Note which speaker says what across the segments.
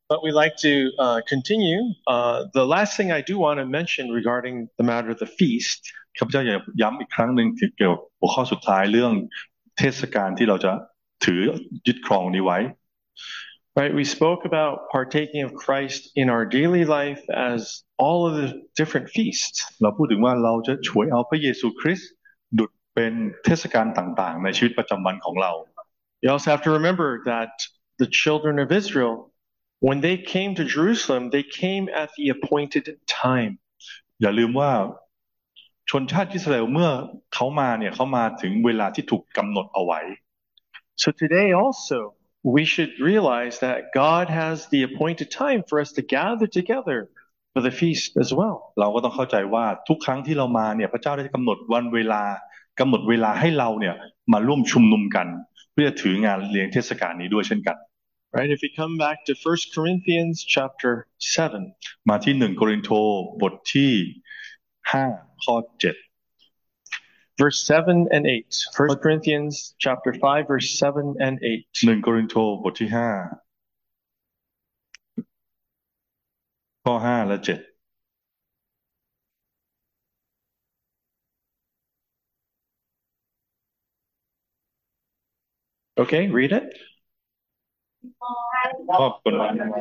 Speaker 1: But we like to continue. The last thing I do want to mention regarding the matter of the feast
Speaker 2: ข้าพเจ้าอยากย้ำอีกครั้งหนึ่งเกี่ยวกับหัวข้อสุดท้ายเรื่องเทศกาลที่เราจะถือยึดครองนี้ไว้
Speaker 1: Right, we spoke about partaking of Christ in our daily life as all of the different feasts.
Speaker 2: เราพูดถึงว่าเราจะฉวยเอาพระเยซูคริสต์ดุจเป็นเทศกาลต่างๆในชีวิตประจำวันของเรา
Speaker 1: You also have to remember that the children of Israel, when they came to Jerusalem, they came at the appointed time.
Speaker 2: อย่าลืมว่าชนชาติอิสราเอลเมื่อเขามาเนี่ยเขามาถึงเวลาที่ถูกกำหนดเอาไว้
Speaker 1: So today also we should realize that God has the appointed time for us to gather together for the feast as well.
Speaker 2: เราก็ต้องเข้าใจว่าทุกครั้งที่เรามาเนี่ยพระเจ้าได้กำหนดวันเวลากำหนดเวลาให้เราเนี่ยมาร่วมชุมนุมกันเพื่อถืองานเลี้ยงเทศกาลนี้ด้วยเช่นกัน
Speaker 1: Right, if we come back to 1 Corinthians chapter 7.
Speaker 2: มาที่1 โครินธ์บทที่5ข้อ7
Speaker 1: Verse 7 and 8. 1 Corinthians chapter 5 verse 7 and 8.
Speaker 2: 1 โครินธ์บทที่5ข้อ5และ7
Speaker 1: Okay, read it.
Speaker 2: ขอบคุณ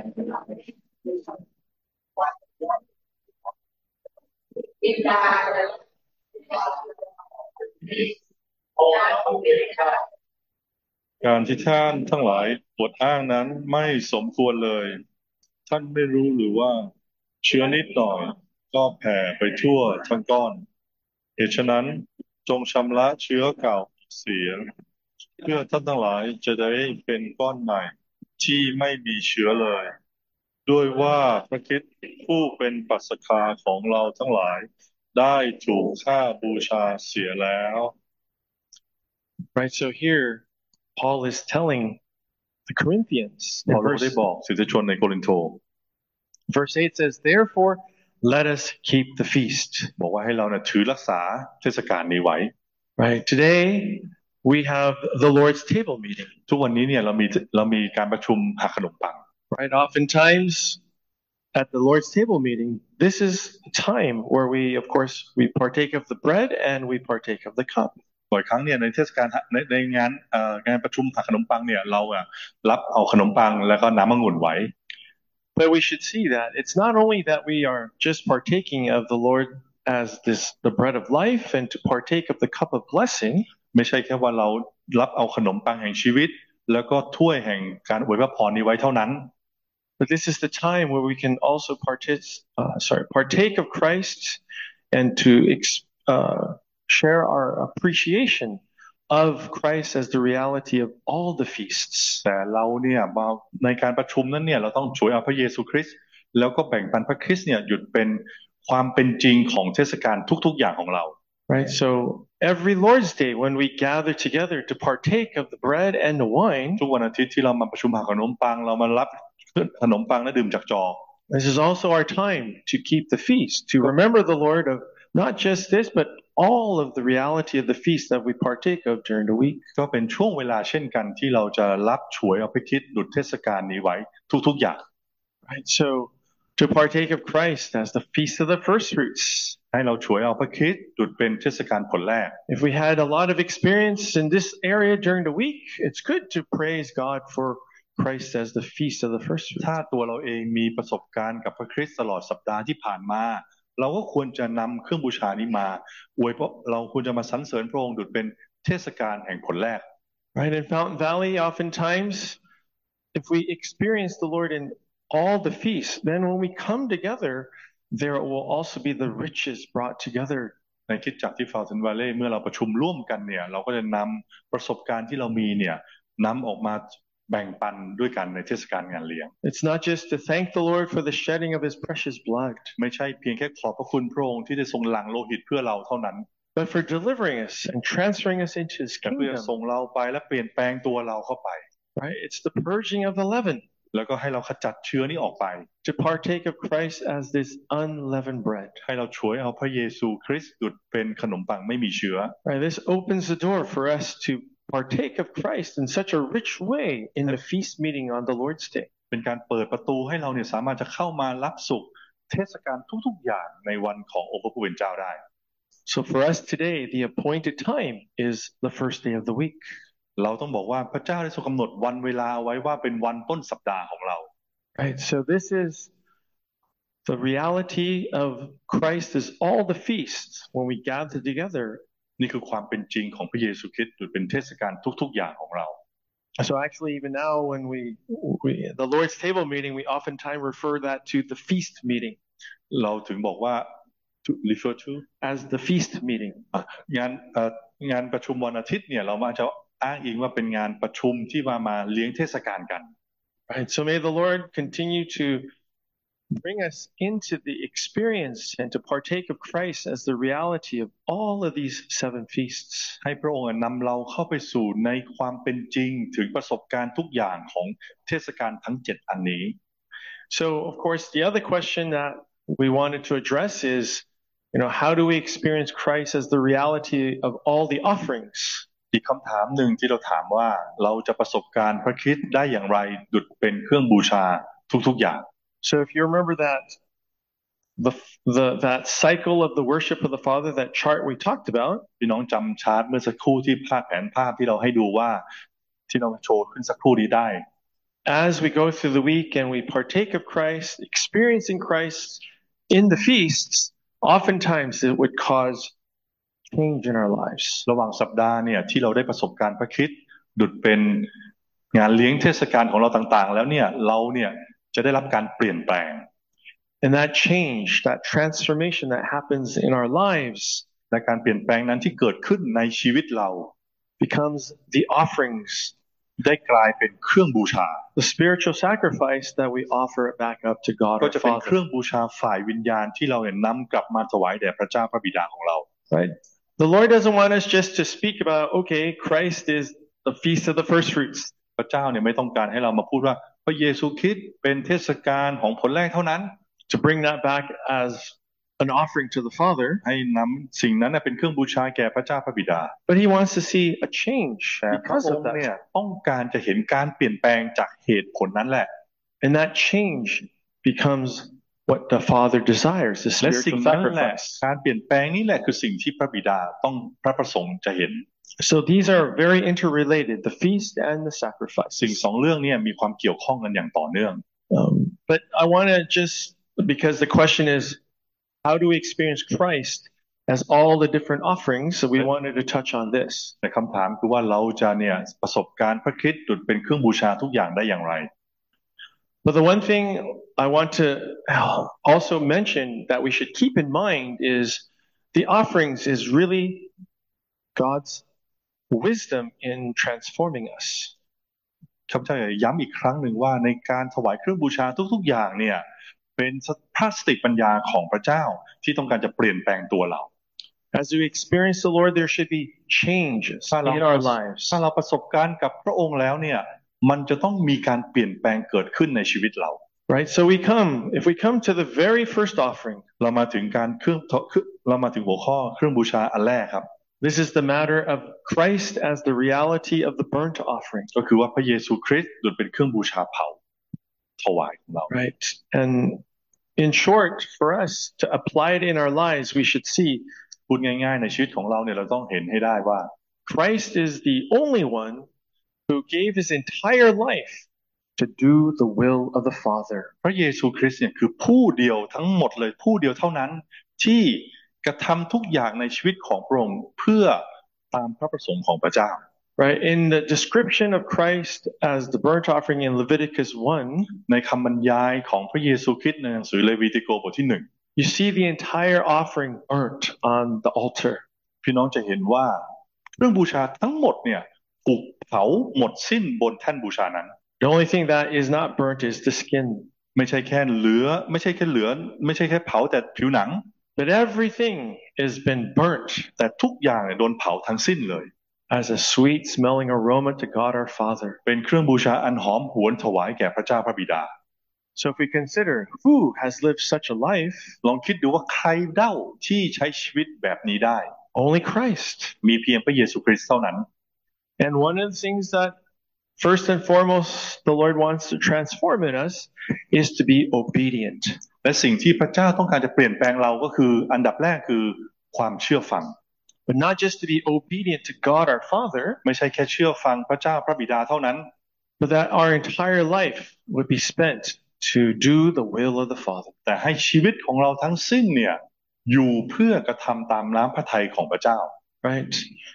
Speaker 2: การที่ท่านทั้งหลายอวดอ้างนั้นไม่สมควรเลย ท่านไม่รู้หรือว่าเชื้อนิดหน่อยก็แผ่ไปทั่วทั้งก้อนเหตุฉะนั้นจงชำระเชื้อเก่าเสียเพื่อท่านทั้งหลายจะได้เป็นก้อนใหม่ที่ไม่มีเชื้อเลยด้วยว่าพระคริสต์ผู้เป็นปัสกาของเราทั้งหลายได้ถูกฆ่าบูชาเสียแล้ว
Speaker 1: Right, so here Paul is telling the Corinthians in
Speaker 2: เราได้บอกศิษยชนในโครินธ์
Speaker 1: verse 8 says, Therefore, let us keep the feast.
Speaker 2: บอกว่าให้เราเนี่ยถือรักษาเทศกาลนี้ไว้
Speaker 1: Right, today we have the Lord's table meeting.
Speaker 2: ทุกวันนี้เนี่ยเรามีการประชุมหักขนมปัง
Speaker 1: Right, oftentimes at the Lord's table meeting, this is the time where we partake of the bread and we partake of the cup.
Speaker 2: บ่อยครั้งเนี่ยในเทศกาลในงานประชุมหักขนมปังเนี่ยเรารับเอาขนมปังแล้วก็น้ำองุ่นไว้
Speaker 1: But we should see that it's not only that we are just partaking of the Lord as the bread of life and to partake of the cup of blessing.
Speaker 2: ไม่ใช่แค่ว่าเรารับเอาขนมปังแห่งชีวิตแล้วก็ถ้วยแห่งการอวยพรนี้ไว้เท่านั้น
Speaker 1: But this is the time where we can also partake of Christ and to share our appreciation of Christ as the reality of all the feasts.
Speaker 2: แต่เราเนี่ยมาในการประชุมนั้นเนี่ยเราต้องช่วยเอาพระเยซูคริสต์แล้วก็แบ่งปันพระคริสต์เนี่ยหยุดเป็นความเป็นจริงของเทศกาลทุกๆอย่างของเรา
Speaker 1: Right, so every Lord's Day when we gather together to partake of the bread and the wine,
Speaker 2: ทุกวันอาทิตย์ที่เรามาประชุมหาขนมปังเรามารับขนมปังและดื่มจากจอ
Speaker 1: This is also our time to keep the feast, to remember the Lord of not just this, but all of the reality of the feast that we partake of during the week.
Speaker 2: ก็เป็นช่วงเวลาเช่นกันที่เราจะรับฉวยเอาพระคริสต์ดุจเทศกาลนี้ไว้ทุกๆอย่าง
Speaker 1: Right, so to partake of Christ as the feast of the first fruits.
Speaker 2: ให้เราฉวยเอาพระคริสต์ดุจเป็นเทศกาลผลแรก
Speaker 1: If we had a lot of experience in this area during the week, it's good to praise God for Christ as the feast of the first fruits.
Speaker 2: ถ้าตัวเราเองมีประสบการณ์กับพระคริสต์ตลอดสัปดาห์ที่ผ่านมาเราก็ควรจะนำเครื่องบูชานี้มาเราควรจะมาสรรเสริญพระองค์ดุจเป็นเทศกาลแห่งผลแรก
Speaker 1: Right, in Fountain Valley, oftentimes, if we experience the Lord in all the feasts, then when we come together, there will also be the riches brought together.
Speaker 2: ในคริสตจักรที่ Fountain Valley เมื่อเราประชุมร่วมกันเนี่ยเราก็จะนำประสบการณ์ที่เรามีเนี่ยนำออกมาแบ่งปันด้วยกันในเทศกาลงานเลี้ยง
Speaker 1: It's not just to thank the Lord for the shedding of His precious blood.
Speaker 2: ไม่ใช่เพียงแค่ขอบพระคุณพระองค์ที่ได้ทรงหลั่งโลหิตเพื่อเราเท่านั้น
Speaker 1: But for delivering us and transferring us into His
Speaker 2: แต่เพื่อ
Speaker 1: kingdom.
Speaker 2: ส่งเราไปและเปลี่ยนแปลงตัวเราเข้าไป
Speaker 1: Right, it's the purging of the leaven.
Speaker 2: แล้วก็ให้เราขจัดเชื้อนี้ออกไป
Speaker 1: To partake of Christ as this unleavened bread.
Speaker 2: ให้เราฉวยเอาพระเยซูคริสต์ดุจเป็นขนมปังไม่มีเชื้อ
Speaker 1: Right, this opens the door for us to partake of Christ in such a rich way in the feast meeting on the Lord's Day.
Speaker 2: เป็นการเปิดประตูให้เราเนี่ยสามารถจะเข้ามารับสุขเทศกาลทุกๆอย่างในวันขององค์พระผู้เป็นเจ้าได้
Speaker 1: So for us today, the appointed time is the first day of the week.
Speaker 2: เราต้องบอกว่าพระเจ้าได้ทรงกำหนดวันเวลาไว้ว่าเป็นวันต้นสัปดาห์ของเรา
Speaker 1: Right. So this is the reality of Christ is all the feasts when we gather together.
Speaker 2: นี่คือความเป็นจริงของพระเยซูคริสต์หรือเป็นเทศกาลทุกๆอย่างของเรา
Speaker 1: So actually, even now, when the Lord's table meeting, we oftentimes refer that to the feast meeting.
Speaker 2: เราถึงบอกว่า to refer to
Speaker 1: as the feast meeting.
Speaker 2: งานประชุมวันอาทิตย์เนี่ยเรามาจะอ้างอิงว่าเป็นงานประชุมที่มาเลี้ยงเทศกาลกัน
Speaker 1: Right. So may the Lord continue to bring us into the experience and to partake of Christ as the reality of all of these 7 feasts.
Speaker 2: ให้พระองค์นำเราเข้าไปสู่ในความเป็นจริงถึงประสบการณ์ทุกอย่างของเทศกาลทั้ง7อันนี้
Speaker 1: So of course the other question that we wanted to address is, how do we experience Christ as the reality of all the offerings?
Speaker 2: อีกคำถามหนึ่งที่เราถามว่าเราจะประสบการณ์พระคริสต์ได้อย่างไรดุจเป็นเครื่องบูชาทุกๆอย่าง
Speaker 1: So if you remember that that cycle of the worship of the Father, that chart we talked about,
Speaker 2: พี่น้องจำชาร์ตเมื่อสักครู่ที่แผนภาพที่เราให้ดูว่าที่เราโชว์ขึ้นสักครู่นี้ได้
Speaker 1: As we go through the week and we partake of Christ, experiencing Christ in the feasts, oftentimes it would cause change in our lives.
Speaker 2: ระหว่างสัปดาห์เนี่ยที่เราได้ประสบการณ์พระคริสต์ดุจเป็นงานเลี้ยงเทศกาลของเราต่างๆแล้วเนี่ยเราเนี่ยจะได้รับการเปลี่ยนแปลง
Speaker 1: And that change, that transformation that happens in our lives,
Speaker 2: และการเปลี่ยนแปลงนั้นที่เกิดขึ้นในชีวิตเรา
Speaker 1: becomes the offerings,
Speaker 2: ได้กลายเป็นเครื่องบูชา
Speaker 1: the spiritual sacrifice that we offer back up to God
Speaker 2: ก็
Speaker 1: our
Speaker 2: จะเป็นเครื่
Speaker 1: Father.
Speaker 2: องบูชาฝ่ายวิญญาณที่เราเนี่ยนำกลับมาถวายแด่พระเจ้าพระบิดาของเรา
Speaker 1: Right? The Lord doesn't want us just to speak about, okay, Christ is the feast of the first fruits.
Speaker 2: พระเจ้าเนี่ยไม่ต้องการให้เรามาพูดว่าพระเยซูคริสต์เป็นเทศกาลของผลแรกเท่านั้น
Speaker 1: To bring that back as an offering to the Father.
Speaker 2: ให้นำสิ่งนั้นเป็นเครื่องบูชาแก่พระเจ้าพระบิดา
Speaker 1: But He wants to see a change
Speaker 2: แต่พระ
Speaker 1: because
Speaker 2: อ
Speaker 1: of
Speaker 2: งค์เนี่ย
Speaker 1: that.
Speaker 2: ต้องการจะเห็นการเปลี่ยนแปลงจากเหตุผลนั้นแหละ
Speaker 1: And that change becomes what the Father desires, the
Speaker 2: และสิ่ง
Speaker 1: spiritual
Speaker 2: นั้นแหละ
Speaker 1: sacrifice.
Speaker 2: การเปลี่ยนแปลงนี้แหละคือสิ่งที่พระบิดาต้องพระประสงค์จะเห็น
Speaker 1: So these are very interrelated, the feast and the
Speaker 2: สิ่ง
Speaker 1: sacrifice.
Speaker 2: สองเรื่องนี้มีความเกี่ยวข้องกันอย่างต่อเนื่อง
Speaker 1: But I want to just, because the question is, how do we experience Christ as all the different offerings? So we wanted to touch on this.
Speaker 2: แต่คำถามคือว่าเราจะเนี่ยประสบการณ์พระคริสต์ดุจเป็นเครื่องบูชาทุกอย่างได้อย่างไร
Speaker 1: But the one thing I want to also mention that we should keep in mind is the offerings is really God's wisdom in transforming us.
Speaker 2: ข้าพเจ้าอยากย้ำอีกครั้งหนึ่งว่าในการถวายเครื่องบูชาทุกๆอย่างเนี่ยเป็นพระสติปัญญาของพระเจ้าที่ต้องการจะเปลี่ยนแปลงตัวเรา
Speaker 1: As we experience the Lord, there should be changes in our lives.
Speaker 2: ถ้าเราประสบการณ์กับพระองค์แล้วเนี่ยมันจะต้องมีการเปลี่ยนแปลงเกิดขึ้นในชีวิตเรา
Speaker 1: Right? So if we come to the very first offering,
Speaker 2: เรามาถึงหัวข้อเครื่องบูชาอันแรกครับ
Speaker 1: this is the matter of Christ as the reality of the burnt offering.
Speaker 2: ก็คือว่าพระเยซูคริสต์ดุจเป็นเครื่องบูชาเผาถวายของเรา
Speaker 1: Right? And in short, for us to apply it in our lives, we should see
Speaker 2: พูดง่ายๆในชีวิตของเราเนี่ยเราต้องเห็นให้ได้ว่า
Speaker 1: Christ is the only one who gave his entire life to do the will of the Father.
Speaker 2: พระเยซูคริสต์เนี่ยคือผู้เดียวทั้งหมดเลยผู้เดียวเท่านั้นที่กระทำทุกอย่างในชีวิตของพระองค์เพื่อตามพระประสงค์ของพระเจ้า
Speaker 1: Right? In the description of Christ as the burnt offering in Leviticus 1,
Speaker 2: ในคำบรรยายของพระเยซูคริสต์ในหนังสือเลวีติโกบทที่1
Speaker 1: you see the entire offering burnt on the altar.
Speaker 2: พี่น้องจะเห็นว่าเครื่องบูชาทั้งหมดเนี่ยถูกเผาหมดสิ้นบนแท่นบูชานั้น
Speaker 1: The only thing that is not burnt is the skin.
Speaker 2: ไม่ใช่แค่เผาแต่ผิวหนัง
Speaker 1: But everything has been burnt
Speaker 2: แต่ทุกอย่างเนี่ยโดนเผาทั้งสิ้นเลย
Speaker 1: as a sweet smelling aroma to God our Father.
Speaker 2: เป็นเครื่องบูชาอันหอมหวนถวายแก่พระเจ้าพระบิดา
Speaker 1: So if we consider who has lived such a life,
Speaker 2: ลองคิดดูว่าใครเล่าที่ใช้ชีวิตแบบนี้ได้
Speaker 1: only Christ.
Speaker 2: มีเพียงพระเยซูคริสต์เท่านั้น
Speaker 1: And one of the things that first and foremost the Lord wants to transform in us is to be obedient.
Speaker 2: และสิ่งที่พระเจ้าต้องการจะเปลี่ยนแปลงเราก็คืออันดับแรกคือความเชื่อฟัง
Speaker 1: But not just to be obedient to God our Father,
Speaker 2: ไม่ใช่แค่เชื่อฟังพระเจ้าพระบิดาเท่านั้น
Speaker 1: but that our entire life would be spent to do the will of the Father.
Speaker 2: แต่ให้ชีวิตของเราทั้งสิ้นเนี่ยอยู่เพื่อกระทำตามน้ำพระทัยของพระเจ้า
Speaker 1: Right?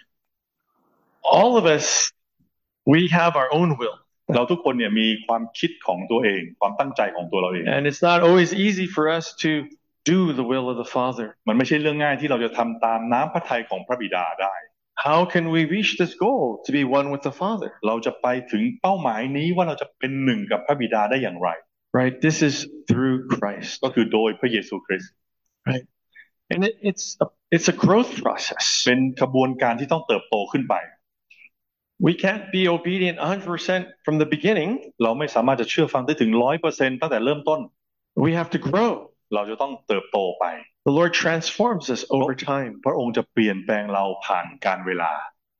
Speaker 1: All of us, we have our own will.
Speaker 2: เราทุกคนเนี่ยมีความคิดของตัวเองความตั้งใจของตัวเราเอง
Speaker 1: And it's not always easy for us to do the will of the Father.
Speaker 2: มันไม่ใช่เรื่องง่ายที่เราจะทำตามน้ำพระทัยของพระบิดาได้
Speaker 1: How can we reach this goal to be one with the Father?
Speaker 2: เราจะไปถึงเป้าหมายนี้ว่าเราจะเป็นหนึ่งกับพระบิดาได้อย่างไร
Speaker 1: Right? This is through Christ.
Speaker 2: ก็คือโดยพระเยซูคริสต์
Speaker 1: Right? And it's a growth process.
Speaker 2: เป็นกระบวนการที่ต้องเติบโตขึ้นไป
Speaker 1: We can't be obedient 100% from the beginning.
Speaker 2: เราไม่สามารถจะเชื่อฟังได้ถึง 100% ตั้งแต่เริ่มต้น
Speaker 1: We have to grow.
Speaker 2: เราจะต้องเติบโตไป
Speaker 1: The Lord transforms us over time.
Speaker 2: พระองค์จะเปลี่ยนแปลงเราผ่านการเวลา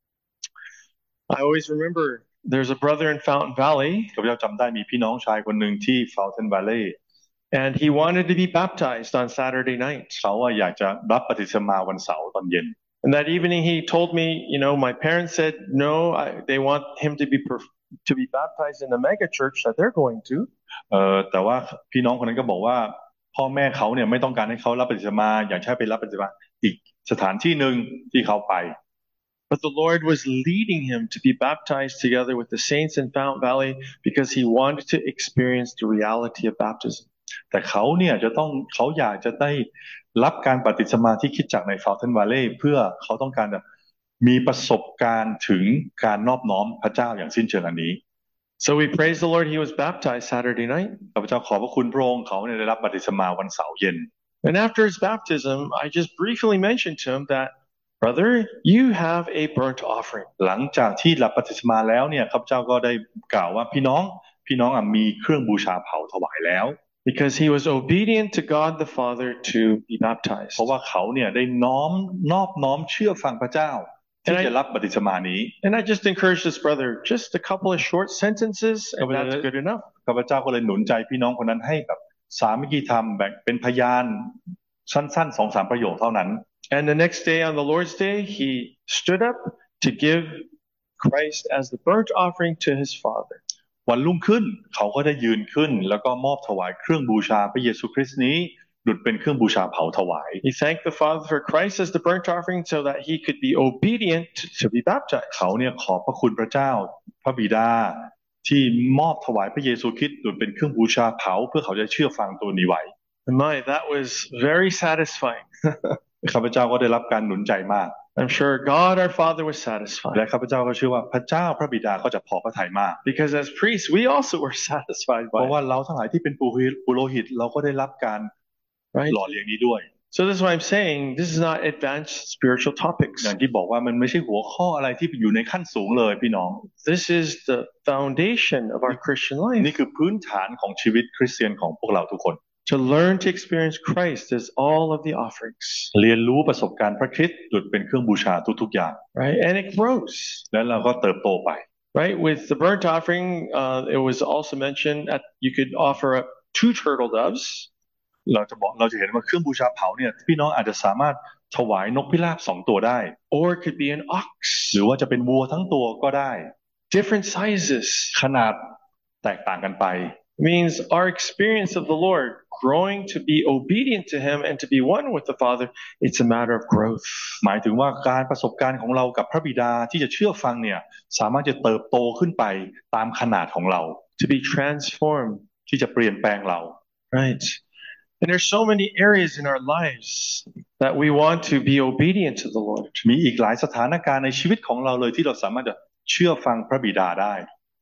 Speaker 1: I always remember there's a brother in Fountain Valley.
Speaker 2: ข้าพเจ้าจำได้มีพี่น้องชายคนหนึ่งที่ Fountain Valley.
Speaker 1: And he wanted to be baptized on Saturday night.
Speaker 2: เขาอยากจะรับบัพติศมาวันเสาร์ตอนเย็น
Speaker 1: And that evening he told me, my parents said no, they want him to be baptized in the mega church that they're going to.
Speaker 2: แต่ว่าพี่น้องคนนั้นก็บอกว่าพ่อแม่เขาเนี่ยไม่ต้องการให้เขารับบัพติศมาอยากให้ไปรับบัพติศมาอีกสถานที่หนึ่งที่เขาไป
Speaker 1: But the Lord was leading him to be baptized together with the saints in Fountain Valley because he wanted to experience the reality of baptism.
Speaker 2: แต่เขาเนี่ยเขาอยากจะได้รับการบัพติศมาที่คริสตจักรใน Fountain Valley เพื่อเขาต้องการมีประสบการณ์ถึงการนอบน้อมพระเจ้าอย่างสิ้นเชิงอันนี้
Speaker 1: So we praise the Lord he was baptized Saturday night.
Speaker 2: ข้าพเจ้าขอบพระคุณพระองค์เขาเนี่ยได้รับบัพติศมาวันเสาร์เย็น
Speaker 1: And after his baptism, I just briefly mentioned to him that, brother, you have a burnt offering.
Speaker 2: หลังจากที่รับบัพติศมาแล้วเนี่ยข้าพเจ้าก็ได้กล่าวว่าพี่น้องมีเครื่องบูชาเผาถวายแล้ว
Speaker 1: Because he was obedient to God the Father to be baptized.
Speaker 2: เพราะว่าเขาเนี่ยได้นอบน้อมเชื่อฟังพระเจ้าที่จะรับบัพติศมานี้
Speaker 1: And I just encourage this brother, just a couple of short sentences, and that's good enough.
Speaker 2: ข้าพเจ้าก็เลยหนุนใจพี่น้องคนนั้นให้แบบสามัคคีธรรมแบ่งเป็นพยานสั้นๆ 2-3 ประโยคเท่านั้น
Speaker 1: And the next day on the Lord's Day, he stood up to give Christ as the burnt offering to his Father.
Speaker 2: วันรุ่งขึ้นเขาก็ได้ยืนขึ้นแล้วก็มอบถวายเครื่องบูชาพระเยซูคริสต์นี้ดุจเป็นเครื่องบูชาเผาถวาย
Speaker 1: He thanked the Father for Christ as the burnt offering so that he could be obedient to be baptized.
Speaker 2: เขาเนี่ยขอบพระคุณพระเจ้าพระบิดาที่มอบถวายพระเยซูคริสต์ดุจเป็นเครื่องบูชาเผาเพื่อเขาจะเชื่อฟังตัวนี้ไว้
Speaker 1: My, that was very satisfying.
Speaker 2: ข้าพเจ้าก็ได้รับการหนุนใจมาก
Speaker 1: I'm sure God our Father was satisfied.
Speaker 2: และข้าพเจ้าก็เชื่อว่าพระเจ้าพระบิดาก็จะพอพระทัยมาก
Speaker 1: Because as priests, we also were satisfied
Speaker 2: เพราะ
Speaker 1: by
Speaker 2: ว่าเราทั้งหลายที่เป็นปุโรหิตเราก็ได้รับการ
Speaker 1: right?
Speaker 2: หล่อเลี้ยงนี้ด้วย
Speaker 1: So this is why I'm saying this is not advanced spiritual topics.
Speaker 2: อย่างที่บอกว่ามันไม่ใช่หัวข้ออะไรที่อยู่ในขั้นสูงเลยพี่น้อง
Speaker 1: This is the foundation of our Christian
Speaker 2: นี่
Speaker 1: life.
Speaker 2: คือพื้นฐานของชีวิตคริสเตียนของพวกเราทุกคน
Speaker 1: To learn to experience Christ as all of the offerings.
Speaker 2: เรียนรู้ประสบการณ์พระคริสต์ดุจเป็นเครื่องบูชาทุกๆอย่าง
Speaker 1: Right? And it grows.
Speaker 2: แล้วเราก็เติบโตไป
Speaker 1: Right? With the burnt offering, it was also mentioned that you could offer up 2 turtle doves.
Speaker 2: เราจะเห็นว่าเครื่องบูชาเผาเนี่ยพี่น้องอาจจะสามารถถวายนกพิราบ2 ตัวได้
Speaker 1: Or it could be an ox.
Speaker 2: หรือว่าจะเป็นวัวทั้งตัวก็ได้
Speaker 1: Different sizes.
Speaker 2: ขนาดแตกต่างกันไป
Speaker 1: Means our experience of the Lord growing to be obedient to him and to be one with the Father, it's a matter of growth.
Speaker 2: หมายถึงว่าการประสบการณ์ของเรากับพระบิดาที่จะเชื่อฟังเนี่ยสามารถจะเติบโตขึ้นไปตามขนาดของเรา
Speaker 1: To be transformed.
Speaker 2: ที่จะเปลี่ยนแปลงเรา
Speaker 1: Right? And there's so many areas in our lives that we want to be obedient to the Lord.
Speaker 2: มีอีกหลายสถานการณ์ในชีวิตของเราเลยที่เราสามารถจะเชื่อฟังพระบิดาได้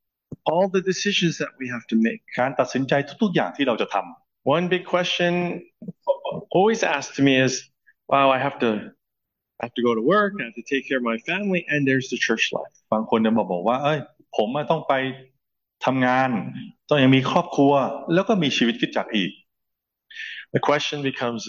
Speaker 1: All the decisions that we have to make.
Speaker 2: การตัดสินใจทุกๆอย่างที่เราจะทำ
Speaker 1: One big question always asked to me is, wow, I have to go to work, I have to take care of my family, and there's the church life.
Speaker 2: บางคนจะมาบอกว่าผมต้องไปทำงานต้องยังมีครอบครัวแล้วก็มีชีวิตคริสตจักรอีก
Speaker 1: The question becomes is,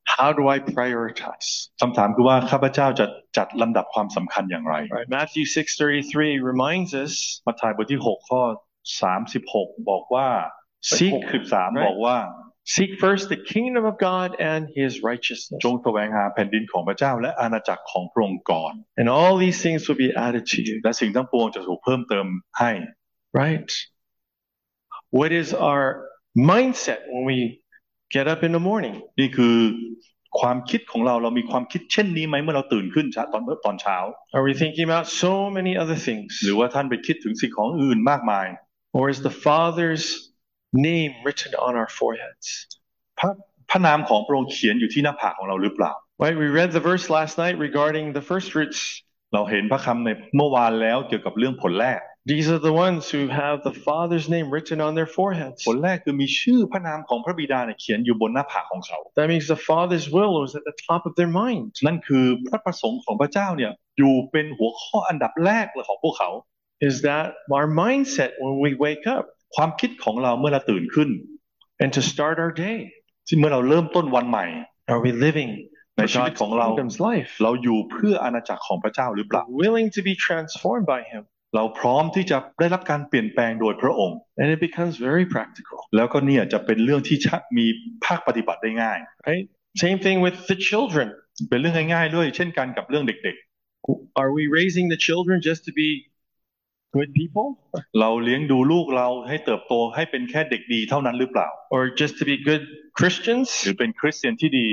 Speaker 1: How do I prioritize?
Speaker 2: คำถามคือว่าข้าพเจ้าจะจัดลำดับความสำคัญอย่างไร
Speaker 1: Right. Matthew 6:33 reminds us
Speaker 2: มัทธิวบทที่6ข้อ36บอกว่า
Speaker 1: Seek
Speaker 2: 63
Speaker 1: right?
Speaker 2: บอกว่า
Speaker 1: Seek first the kingdom of God and his righteousness.
Speaker 2: จงแสวงหาแผ่นดินของพระเจ้าและอาณาจักรของพระองค์ก่อน
Speaker 1: And all these things will be added to you.
Speaker 2: และสิ่งทั้งปวงจะถูกเพิ่มเติมให้
Speaker 1: Right? What is our mindset when we get up in the morning?
Speaker 2: นี่คือความคิดของเรามีความคิดเช่นนี้ไหมเมื่อเราตื่นขึ้นตอนเช้า
Speaker 1: Are we thinking about so many other things?
Speaker 2: หรือว่าท่านไปคิดถึงสิ่งของอื่นมากมาย
Speaker 1: Or is the Father's name written on our foreheads?
Speaker 2: พระนามของพระองค์เขียนอยู่ที่หน้าผากของเราหรือเปล่า
Speaker 1: Right, we read the verse last night regarding the first fruits.
Speaker 2: เราเห็นพระคำในเมื่อวานแล้วเกี่ยวกับเรื่องผลแรก
Speaker 1: These are the ones who have the Father's name written on their foreheads.
Speaker 2: ผลแรกคือมีชื่อพระนามของพระบิดาเขียนอยู่บนหน้าผากของเขา
Speaker 1: That means the Father's will was at the top of their mind.
Speaker 2: นั่นคือพระประสงค์ของพระเจ้าเนี่ยอยู่เป็นหัวข้ออันดับแรกเลยของพวกเขา
Speaker 1: Is that our mindset when we wake up?
Speaker 2: ความคิดของเราเมื่อเราตื่นขึ้น
Speaker 1: And to start our day.
Speaker 2: ที่เมื่อเราเริ่มต้นวันใหม่
Speaker 1: Are we living
Speaker 2: ใน
Speaker 1: for
Speaker 2: ชีวิต
Speaker 1: God's
Speaker 2: ของเรา
Speaker 1: kingdom's life?
Speaker 2: เราอยู่เพื่ออาณาจักรของพระเจ้าหรือเปล่า
Speaker 1: Willing to be transformed by Him.
Speaker 2: เราพร้อมที่จะได้รับการเปลี่ยนแปลงโดยพระองค์
Speaker 1: And it becomes very practical.
Speaker 2: แล้วก็เนี่ยจะเป็นเรื่องที่มีภาคปฏิบัติได้ง่าย
Speaker 1: Right? Same thing with the children.
Speaker 2: เป็นเรื่องง่ายๆด้วยเช่นกันกับเรื่องเด็ก
Speaker 1: Are we raising the children just to be good people?
Speaker 2: ๆ เราเลี้ยงดูลูกเราให้เติบโตให้เป็นแค่เด็กดีเท่านั้นหรือเปล่า
Speaker 1: Or just to be good Christians?
Speaker 2: หรือเป็นคริสเตียนที่ดี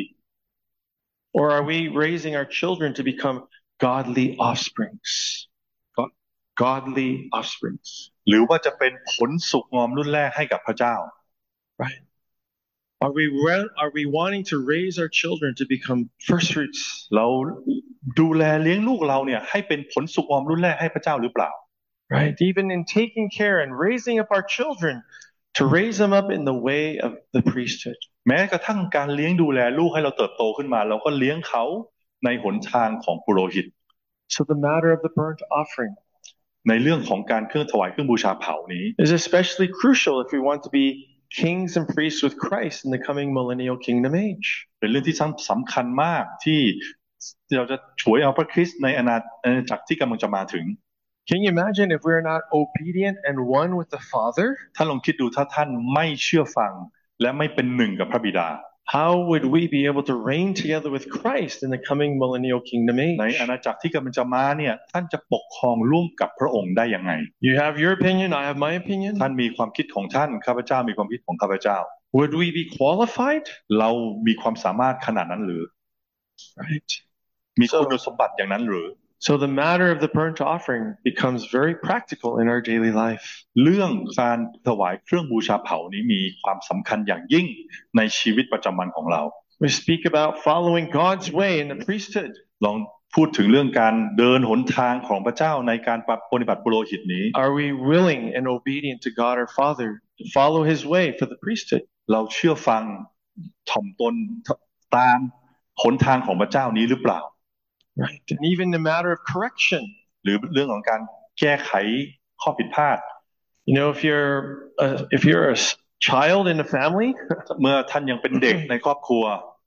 Speaker 1: Or are we raising our children to become godly offsprings? Godly offsprings.
Speaker 2: หรือว่าจะเป็นผลสุกงอมรุ่นแรกให้กับพระเจ้า
Speaker 1: Right? Are we wanting to raise our children to become first fruits?
Speaker 2: เราดูแลเลี้ยงลูกเราเนี่ยให้เป็นผลสุกงอมรุ่นแรกให้พระเจ้าหรือเปล่า
Speaker 1: Right? Even in taking care and raising up our children, to raise them up in the way of the priesthood.
Speaker 2: แม้กระทั่งการเลี้ยงดูแลลูกให้เราเติบโตขึ้นมาเราก็เลี้ยงเขาในหนทางของปุโรหิต
Speaker 1: So the matter of the burnt offering
Speaker 2: ในเรื่องของการเครื่องถวายเครื่องบูชาเผานี้
Speaker 1: is especially crucial if we want to be kings and priests with Christ in the coming millennial kingdom age.
Speaker 2: เป็นเรื่องที่สำคัญมากที่เราจะฉวยเอาพระคริสต์ในอาณาจักรที่กำลังจะมาถึง
Speaker 1: Can you imagine if we're not obedient and one with the Father?
Speaker 2: ท่านลองคิดดูถ้าท่านไม่เชื่อฟังและไม่เป็นหนึ่งกับพระบิดา
Speaker 1: How would we be able to reign together with Christ in the coming millennial kingdom
Speaker 2: ใน
Speaker 1: age?
Speaker 2: อาณาจักรที่กำลังจะมาเนี่ยท่านจะปกครองร่วมกับพระองค์ได้ยังไง
Speaker 1: You have your opinion, I have my opinion.
Speaker 2: ท่านมีความคิดของท่านข้าพเจ้ามีความคิดของข้าพเจ้า
Speaker 1: Would we be qualified?
Speaker 2: เรามีความสามารถขนาดนั้นหรือ
Speaker 1: Right.
Speaker 2: มีคุณสมบัติอย่างนั้นหรือ
Speaker 1: So the matter of the burnt offering becomes very practical in our daily life.
Speaker 2: เรื่องการถวายเครื่องบูชาเผานี้มีความสำคัญอย่างยิ่งในชีวิตประจำวันของเรา
Speaker 1: We speak about following God's way in the priesthood.
Speaker 2: ลองพูดถึงเรื่องการเดินหนทางของพระเจ้าในการปฏิบัติปุโรหิตนี้
Speaker 1: Are we willing and obedient to God our Father to follow His way for the priesthood?
Speaker 2: เราเชื่อฟังถ่อมตนตามหนทางของพระเจ้านี้หรือเปล่า
Speaker 1: Right. And even the matter of correction.
Speaker 2: หรือเรื่องของการแก้ไขข้อผิดพลาด
Speaker 1: You know, if you're a child in a family,
Speaker 2: เมื่อท่านยังเป็นเด็กในครอบครัว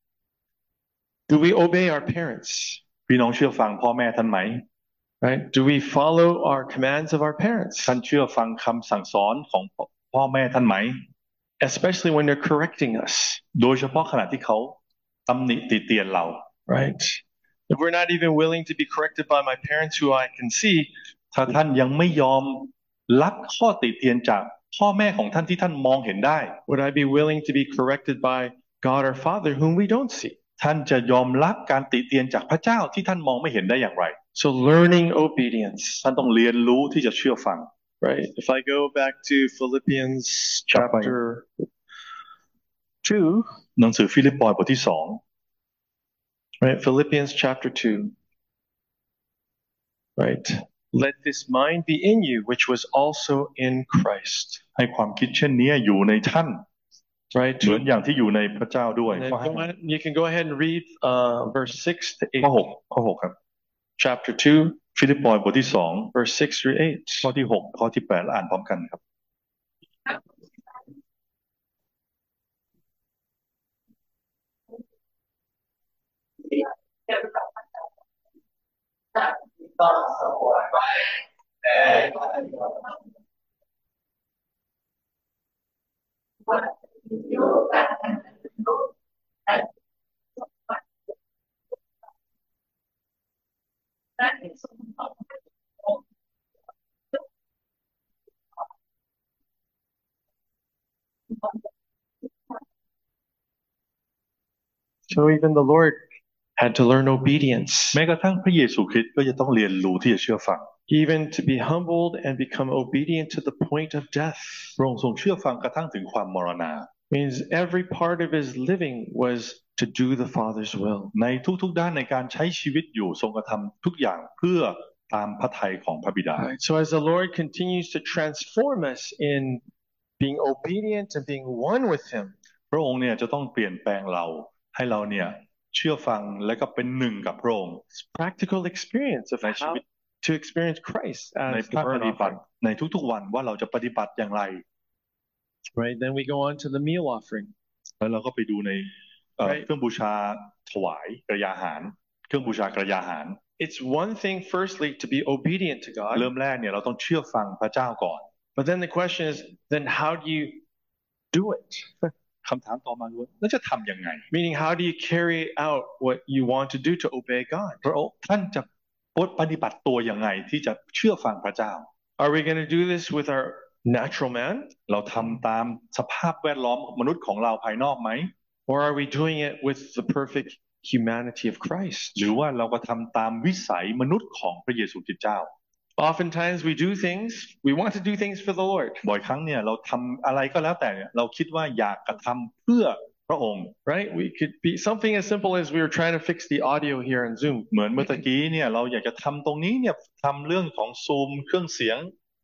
Speaker 1: do we obey our parents?
Speaker 2: พี่น้องเชื่อฟังพ่อแม่ท่านไหม
Speaker 1: Right? Do we follow our commands of our parents?
Speaker 2: ท่านเชื่อฟังคำสั่งสอนของพ่อแม่ท่านไหม
Speaker 1: Especially when they're correcting us.
Speaker 2: โดยเฉพาะขณะที่เขาตำหนิติเตียนเรา
Speaker 1: Right? If we're not even willing to be corrected by my parents who I can see,
Speaker 2: ถ้าท่านยังไม่ยอมรับข้อติเตียนจากพ่อแม่ของท่านที่ท่านมองเห็นได้
Speaker 1: would I be willing to be corrected by God our Father whom we don't see?
Speaker 2: ท่านจะยอมรับการติเตียนจากพระเจ้าที่ท่านมองไม่เห็นได้อย่างไร
Speaker 1: So learning obedience.
Speaker 2: ท่านต้องเรียนรู้ที่จะเชื่อฟัง
Speaker 1: Right? If I go back to Philippians chapter 2,
Speaker 2: หนังสือฟิลิปปอยบทที่
Speaker 1: right? Philippians chapter 2. Right? Let this mind be in you, which was also in Christ.
Speaker 2: 2ให้ความคิดเช่นนี้อยู่ในท่าน
Speaker 1: Right?
Speaker 2: เหมือนอย่างที่อยู่ในพระเจ้าด้วย
Speaker 1: You can go ahead and read verse 6 to 8.
Speaker 2: ข้อ 6ครับ
Speaker 1: Chapter 2,
Speaker 2: ฟิลิปปอยบทที่2
Speaker 1: verse 6 through 8.
Speaker 2: ข้อที่6ข้อที่8อ่านพร้อมกันครับ
Speaker 1: So even the Lord had to learn obedience,
Speaker 2: แม้กระทั่งพระเยซูคริสต์ก็จะต้องเรียนรู้ที่จะเชื่อฟัง
Speaker 1: even to be humbled and become obedient to the point of death.
Speaker 2: พระองค์ทรงเชื่อฟังกระทั่งถึงความมรณา
Speaker 1: Means every part of his living was to do the Father's will.
Speaker 2: ในทุกๆด้านในการใช้ชีวิตอยู่ทรงกระทำทุกอย่างเพื่อตามพระทัยของพระบิดา
Speaker 1: Right. So as the Lord continues to transform us in being obedient and being one with him,
Speaker 2: พระองค์เนี่ยจะต้องเปลี่ยนแปลงเราให้เราเนี่ยเชื่อฟังและก็เป็นหนึ่งกับพระองค์
Speaker 1: it's practical experience of
Speaker 2: ในชี
Speaker 1: how
Speaker 2: วิต
Speaker 1: to experience Christ
Speaker 2: ใน
Speaker 1: as the
Speaker 2: ภาคป
Speaker 1: burnt
Speaker 2: ฏิบัติ
Speaker 1: offering.
Speaker 2: ในทุกๆวันว่าเราจะปฏิบัติอย่างไร
Speaker 1: Right. Then we go on to the meal offering.
Speaker 2: แล้วเราก็ไปดูใน
Speaker 1: Right.
Speaker 2: เครื่องบูชาถวายกระยาหารเครื่องบูชากระยาหาร
Speaker 1: It's one thing, firstly, to be obedient to God.
Speaker 2: เริ่มแรกเนี่ยเราต้องเชื่อฟังพระเจ้าก่อน
Speaker 1: But then the question is, then how do you do it?
Speaker 2: คำถามต่อมาคือแล้วจะทำยังไง
Speaker 1: Meaning, how do you carry out what you want to do to obey God?
Speaker 2: พระองค์ท่านจะปฏิบัติตัวยังไงที่จะเชื่อฟังพระเจ้า
Speaker 1: Are we going to do this with our natural man?
Speaker 2: เราทำตามสภาพแวดล้อมมนุษย์ของเราภายนอกไหม
Speaker 1: Or are we doing it with the perfect humanity of Christ?
Speaker 2: หรือว่าเราก็ทำตามวิสัยมนุษย์ของพระเยซูคริสต์เจ้า
Speaker 1: Oftentimes we do things, we want to do things for the Lord,
Speaker 2: บ่อยครั้งเนี่ยเราทำอะไรก็แล้วแต่เนี่ยเราคิดว่าอยากกระทำเพื่อพระองค์
Speaker 1: right? We could be something as simple as we were trying to fix the audio here on Zoom.
Speaker 2: เหมือนเมื่อตะกี้เนี่ยเราอยากจะทำตรงนี้เนี่ยทำเรื่องของซูมเครื่องเสียง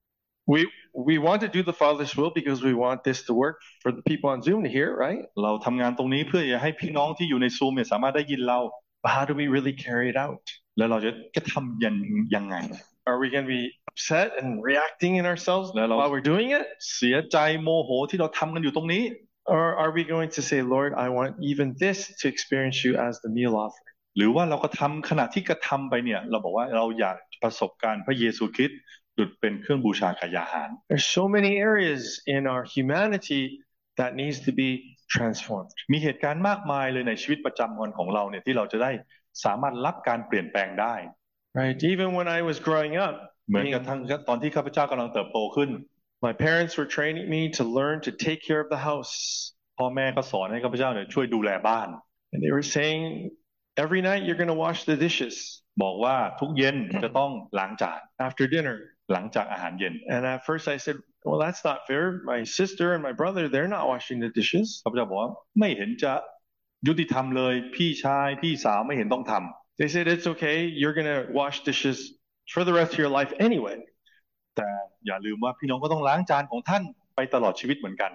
Speaker 1: We want to do the Father's will because we want this to work for the people on Zoom to hear, right?
Speaker 2: เราทำงานตรงนี้เพื่อจะให้พี่น้องที่อยู่ในซูมเนี่ยสามารถได้ยินเรา
Speaker 1: But how do we really carry it out?
Speaker 2: แล้วเราจะทำยังไง
Speaker 1: Are we going to be upset and reacting in ourselves
Speaker 2: Hello.
Speaker 1: while we're doing it?
Speaker 2: เสียใจโมโหที่เราทำกันอยู่ตรงนี้
Speaker 1: Or are we going to say, Lord, I want even this to experience you as the meal offering?
Speaker 2: หรือว่าเราก็ทำขณะที่กระทำไปเนี่ยเราบอกว่าเราอยากประสบการณ์พระเยซูคริสต์ดุจเป็นเครื่องบูชากายาหาร
Speaker 1: There's so many areas in our humanity that needs to be transformed.
Speaker 2: มีเหตุการณ์มากมายเลยในชีวิตประจำวันของเราเนี่ยที่เราจะได้สามารถรับการเปลี่ยนแปลงได้
Speaker 1: Right? Even when I was growing up,
Speaker 2: เหมือนกับทั้งตอนที่ข้าพเจ้ากำลังเติบโตขึ้น
Speaker 1: my parents were training me to learn to take care of the house.
Speaker 2: พ่อแม่ก็สอนให้ข้าพเจ้าเนี่ยช่วยดูแลบ้าน
Speaker 1: And they were saying, every night you're going to wash the dishes
Speaker 2: บอกว่าทุกเย็นจะต้องล้างจาน
Speaker 1: after dinner.
Speaker 2: หลังจากอาหารเย็น
Speaker 1: And at first I said, well, that's not fair. My sister and my brother, they're not washing the dishes.
Speaker 2: ข้าพเจ้าบอกว่าไม่เห็นจะยุติธรรมเลยพี่ชายพี่สาวไม่เห็นต้องทำ
Speaker 1: They said, it's okay. You're going to wash dishes for the rest of your life anyway.
Speaker 2: แต่อย่าลืมว่าพี่น้องก็ต้องล้างจานของท่านไปตลอดชีวิตเหมือนกัน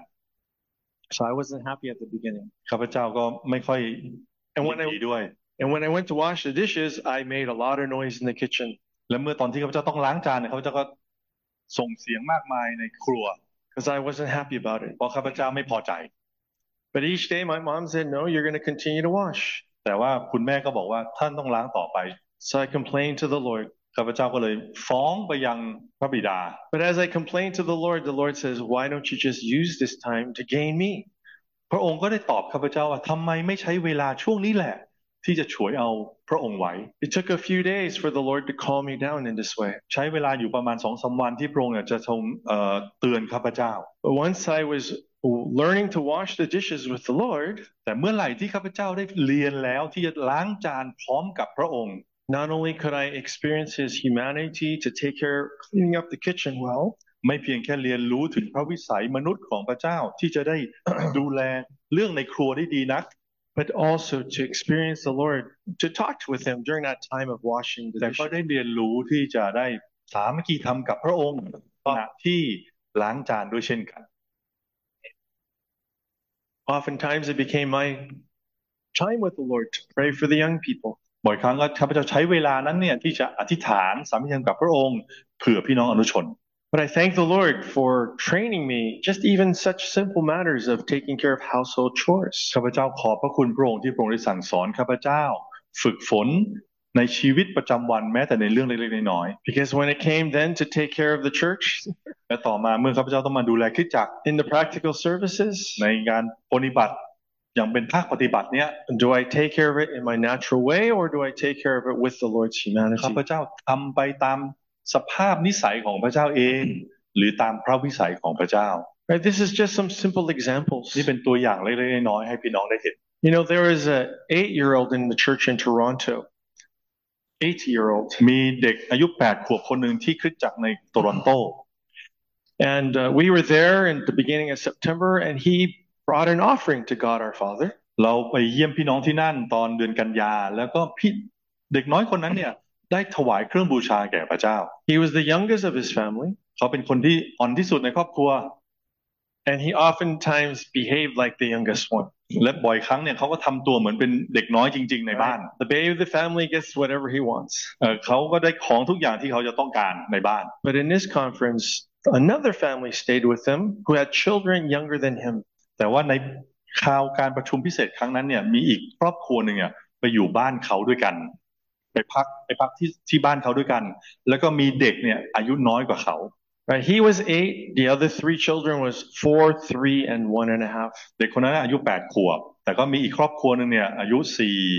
Speaker 1: So I wasn't happy at the beginning.
Speaker 2: ข้าพเจ้าก็ไม่ค่อย
Speaker 1: And when
Speaker 2: ดีด้วย
Speaker 1: when I went to wash the dishes, I made a lot of noise in the kitchen.
Speaker 2: และเมื่อตอนที่ข้าพเจ้าต้องล้างจานเนี่ยข้าพเจ้าก็ส่งเสียงมากมายในครัว
Speaker 1: because I wasn't happy about it.
Speaker 2: เพราะข้าพเจ้าไม่พอใจ
Speaker 1: But each day my mom said, no, you're going to continue to wash.
Speaker 2: แต่ว่าคุณแม่ก็บอกว่าท่านต้องล้างต่อไป
Speaker 1: So I complained to the Lord.
Speaker 2: ข้าพเจ้าก็เลยฟ้องไปยังพระบิดา
Speaker 1: But as I complained to the Lord says, why don't you just use this time to gain me?
Speaker 2: พระองค์ก็ได้ตอบข้าพเจ้าว่าทำไมไม่ใช้เวลาช่วงนี้แหละที่จะฉวยเอาพระองค์ไว้
Speaker 1: It took a few days for the Lord to calm me down in this way.
Speaker 2: ใช้เวลาอยู่ประมาณ 2-3 วันที่พระองค์จะทรงเตือนข้าพเจ้า
Speaker 1: But once I was learning to wash the dishes with the Lord,
Speaker 2: แต่เมื่อไหร่ที่ข้าพเจ้าได้เรียนแล้วที่จะล้างจานพร้อมกับพระองค์
Speaker 1: not only could I experience his humanity to take care of cleaning up the kitchen well,
Speaker 2: ไม่เพียงแค่เรียนรู้ถึงพระวิสัยมนุษย์ของพระเจ้าที่จะได้ดูแลเรื่องในครัวได้ดีนัก
Speaker 1: but also to experience the Lord, to talk with him during that time of washing the
Speaker 2: แต่ก็
Speaker 1: dishes.
Speaker 2: ได้เรียนรู้ที่จะได้สามัคคีธรรมกับพระองค์ขณะที่ล้างจานด้วยเช่นกัน
Speaker 1: Oftentimes it became my time with the Lord to pray for the young people.
Speaker 2: บ่อยครั้งก็ข้าพเจ้าใช้เวลานั้นเนี่ยที่จะอธิษฐานสามัคคีธรรมกับพระองค์เผื่อพี่น้องอนุชน
Speaker 1: But I thank the Lord for training me, just even such simple matters of taking care of household chores.
Speaker 2: ข้าพเจ้าขอบพระคุณพระองค์ที่พระองค์ได้สั่งสอนข้าพเจ้าฝึกฝนในชีวิตประจำวันแม้แต่ในเรื่องเล็กๆน้อย
Speaker 1: Because when it came then to take care of the church
Speaker 2: ๆและต่อมาเมื่อข้าพเจ้าต้องมาดูแลคริสตจักร
Speaker 1: in the practical services,
Speaker 2: ในงานปฏิบัติอย่างเป็นภาคปฏิบัติเนี่ย
Speaker 1: do I take care of it in my natural way or do I take care of it with the Lord's
Speaker 2: ข้า
Speaker 1: humanity?
Speaker 2: พเจ้าทำไปตามสภาพนิสัยของพระเจ้าเอง หรือตามพระวิสัยของพระเจ้า
Speaker 1: Right? This is just some simple examples.
Speaker 2: นี่เป็นตัวอย่างเล็กๆน้อยๆให้พี่น้องได้เห็น
Speaker 1: You know, there is an 8-year-old in the church in Toronto. 8-year-old.
Speaker 2: มีเด็กอายุ8 ขวบคนหนึ่งที่คริสตจักรในโตรอนโต
Speaker 1: And we were there in the beginning of September, and he brought an offering to God our Father.
Speaker 2: เราไปเยี่ยมพี่น้องที่นั่นตอนเดือนกันยาแล้วก็เด็กน้อยคนนั้นเนี่ยได้ถวายเครื่องบูชาแก่พระเจ้า
Speaker 1: He was the youngest of his family,
Speaker 2: เขาเป็นคนที่อ่อนที่สุดในครอบครัว
Speaker 1: and he oftentimes behaved like the youngest one.
Speaker 2: และบ่อยครั้งเนี่ยเขาก็ทำตัวเหมือนเป็นเด็กน้อยจริงๆในบ้าน
Speaker 1: The baby of the family gets whatever he wants.
Speaker 2: เขาก็ได้ของทุกอย่างที่เขาจะต้องการในบ้าน
Speaker 1: But in this conference, another family stayed with him who had children younger than him.
Speaker 2: แต่ว่าในคราวการประชุมพิเศษครั้งนั้นเนี่ยมีอีกครอบครัวหนึ่งไปอยู่บ้านเขาด้วยกันไปพักที่บ้านเขาด้วยกันแล้วก็มีเด็กเนี่ยอายุน้อยกว่าเขา
Speaker 1: Right, he was 8. The other 3 children was 4, 3, and 1.5.
Speaker 2: เด็กคนนั้นอายุ8 ขวบแต่ก็มีอีกครอบครัวหนึ่งเนี่ยอายุ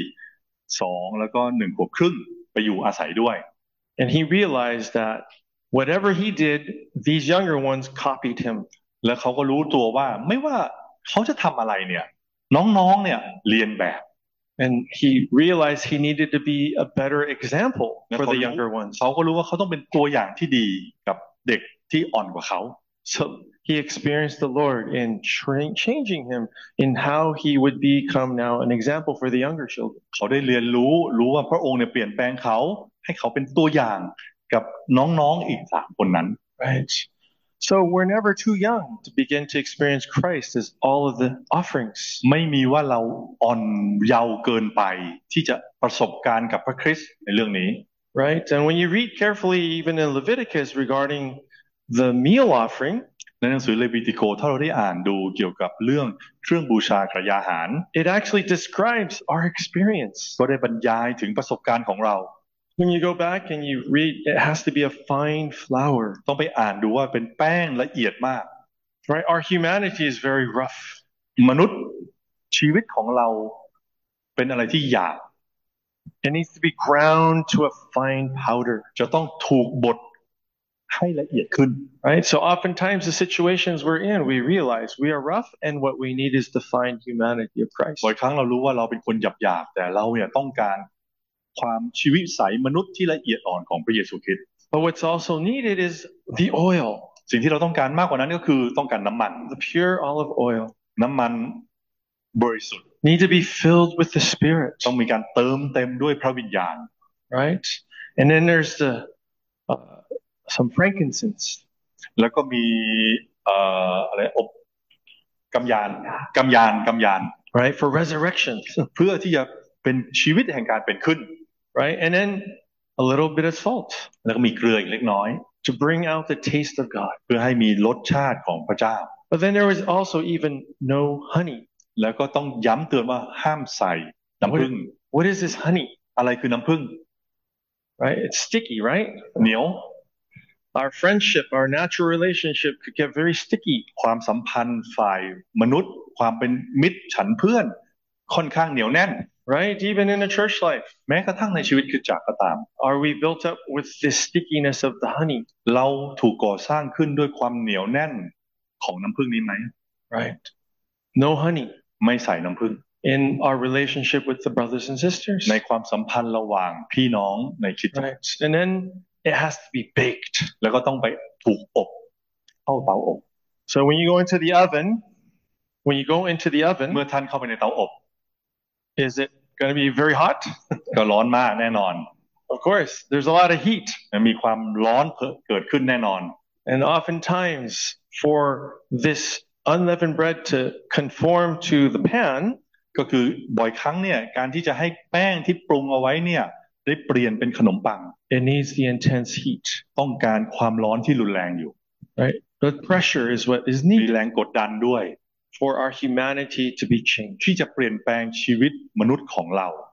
Speaker 2: 4 2แล้วก็1 ขวบครึ่งไปอยู่อาศัยด้วย
Speaker 1: And he realized that whatever he did, these younger ones copied him.
Speaker 2: แล้วเขาก็รู้ตัวว่าไม่ว่าเขาจะทำอะไรเนี่ยน้องๆเนี่ยเรียนแบบ
Speaker 1: And he realized he needed to be a better example for the younger ones.
Speaker 2: เขาก็รู้ว่าเขาต้องเป็นตัวอย่างที่ดีกับเด็กที่อ่อนกว่าเขา
Speaker 1: So he experienced the Lord in changing him in how he would become now an example for the younger children.
Speaker 2: เขาได้เรียนรู้ว่าพระองค์เนี่ยเปลี่ยนแปลงเขาให้เขาเป็นตัวอย่างกับน้องๆอีก3 คนนั้น
Speaker 1: Right. So we're never too young to begin to experience Christ as all of the offerings.
Speaker 2: ไม่มีว่าเราอ่อนเยาว์เกินไปที่จะประสบการณ์กับพระคริสต์ในเรื่องนี้
Speaker 1: Right. And when you read carefully, even in Leviticus regarding the meal offering,
Speaker 2: ในหนังสือเลวีติโกถ้าเราได้อ่านดูเกี่ยวกับเรื่องเครื่องบูชากระยาหาร
Speaker 1: it actually describes our experience.
Speaker 2: ก็ได้บรรยายถึงประสบการณ์ของเรา
Speaker 1: When you go back and you read, it has to be a fine flour.
Speaker 2: ต้องไปอ่านดูว่าเป็นแป้งละเอียดมาก
Speaker 1: Right. Our humanity is very rough.
Speaker 2: มนุษย์ชีวิตของเราเป็นอะไรที่หยาบ
Speaker 1: It needs to be ground to a fine powder.
Speaker 2: จะต้องถูกบดให้ละเอียดขึ้น
Speaker 1: Right. So oftentimes the situations we're in, we realize we are rough, and what we need is the fine humanity of Christ.
Speaker 2: บ่อยครั้งเรารู้ว่าเราเป็นคนหยาบๆแต่เราเนี่ยต้องการความชีวิตใสมนุษย์ที่ละเอียดอ่อนของพระเยซูคริสต์
Speaker 1: But what's also needed is the oil,
Speaker 2: สิ่งที่เราต้องการมากกว่านั้นก็คือต้องการน้ำมัน
Speaker 1: the pure olive oil.
Speaker 2: น้ำมันบริสุทธิ์
Speaker 1: Need to be filled with the Spirit.
Speaker 2: ต้องมีการเติมเต็มด้วยพระวิญญาณ
Speaker 1: Right. And then there's some frankincense.
Speaker 2: แล้วก็มีอะไรอบกำยาน
Speaker 1: Right, for resurrection.
Speaker 2: เพื่อที่จะเป็นชีวิตแห่งการเป็นขึ้น
Speaker 1: Right, and then a little bit of salt
Speaker 2: แล้วก็มีเกลืออีกเล็กน้อย
Speaker 1: to bring out the taste of God.
Speaker 2: เพื่อให้มีรสชาติของพระเจ้า
Speaker 1: But then there was also even no honey.
Speaker 2: แล้วก็ต้องย้ำเตือนว่าห้ามใส่น้ำผึ้ง
Speaker 1: What is this honey?
Speaker 2: อะไรคือน้ำผึ้ง
Speaker 1: Right, it's sticky, right?
Speaker 2: เหนียว
Speaker 1: Our friendship, our natural relationship could get very sticky.
Speaker 2: ความสัมพันธ์ฝ่ายมนุษย์ความเป็นมิตรฉันเพื่อนค่อนข้างเหนียวแน่น
Speaker 1: Right, even in the church life.
Speaker 2: แม้กระทั่งในชีวิตคริสตจักรก็ตาม
Speaker 1: Are we built up with the stickiness of the honey?
Speaker 2: เราถูกก่อสร้างขึ้นด้วยความเหนียวแน่นของน้ำผึ้งนี้ไหม
Speaker 1: Right. No honey
Speaker 2: ไม่ใส่น้ำผึ้ง
Speaker 1: in our relationship with the brothers and sisters.
Speaker 2: ในความสัมพันธ์ระหว่างพี่น้องในคริสตจักร
Speaker 1: Right. And then it has to be baked.
Speaker 2: แล้วก็ต้องไปถูกอบเข้าเตาอบ
Speaker 1: So when you go into the oven,
Speaker 2: เมื่อท่านเข้าไปในเตาอบ
Speaker 1: is it going to be very hot?
Speaker 2: ก็ร้อนมากแน่นอน
Speaker 1: Of course, there's a lot of heat.
Speaker 2: มีความร้อนเกิดขึ้นแน่นอน
Speaker 1: And oftentimes for this unleavened bread to conform to the pan,
Speaker 2: ก็คือบ่อยครั้งเนี่ยการที่จะให้แป้งที่ปรุงเอาไว้เนี่ยได้เปลี่ยนเป็นขนมปัง
Speaker 1: it needs the intense heat.
Speaker 2: ต้องการความร้อนที่รุนแรงอยู่
Speaker 1: Right? The pressure is what is
Speaker 2: มี
Speaker 1: needed
Speaker 2: แรงกดดันด้วย
Speaker 1: for our humanity to be changed.
Speaker 2: ที่จะเปลี่ยนแปลงชีวิตมนุษย์ของเรา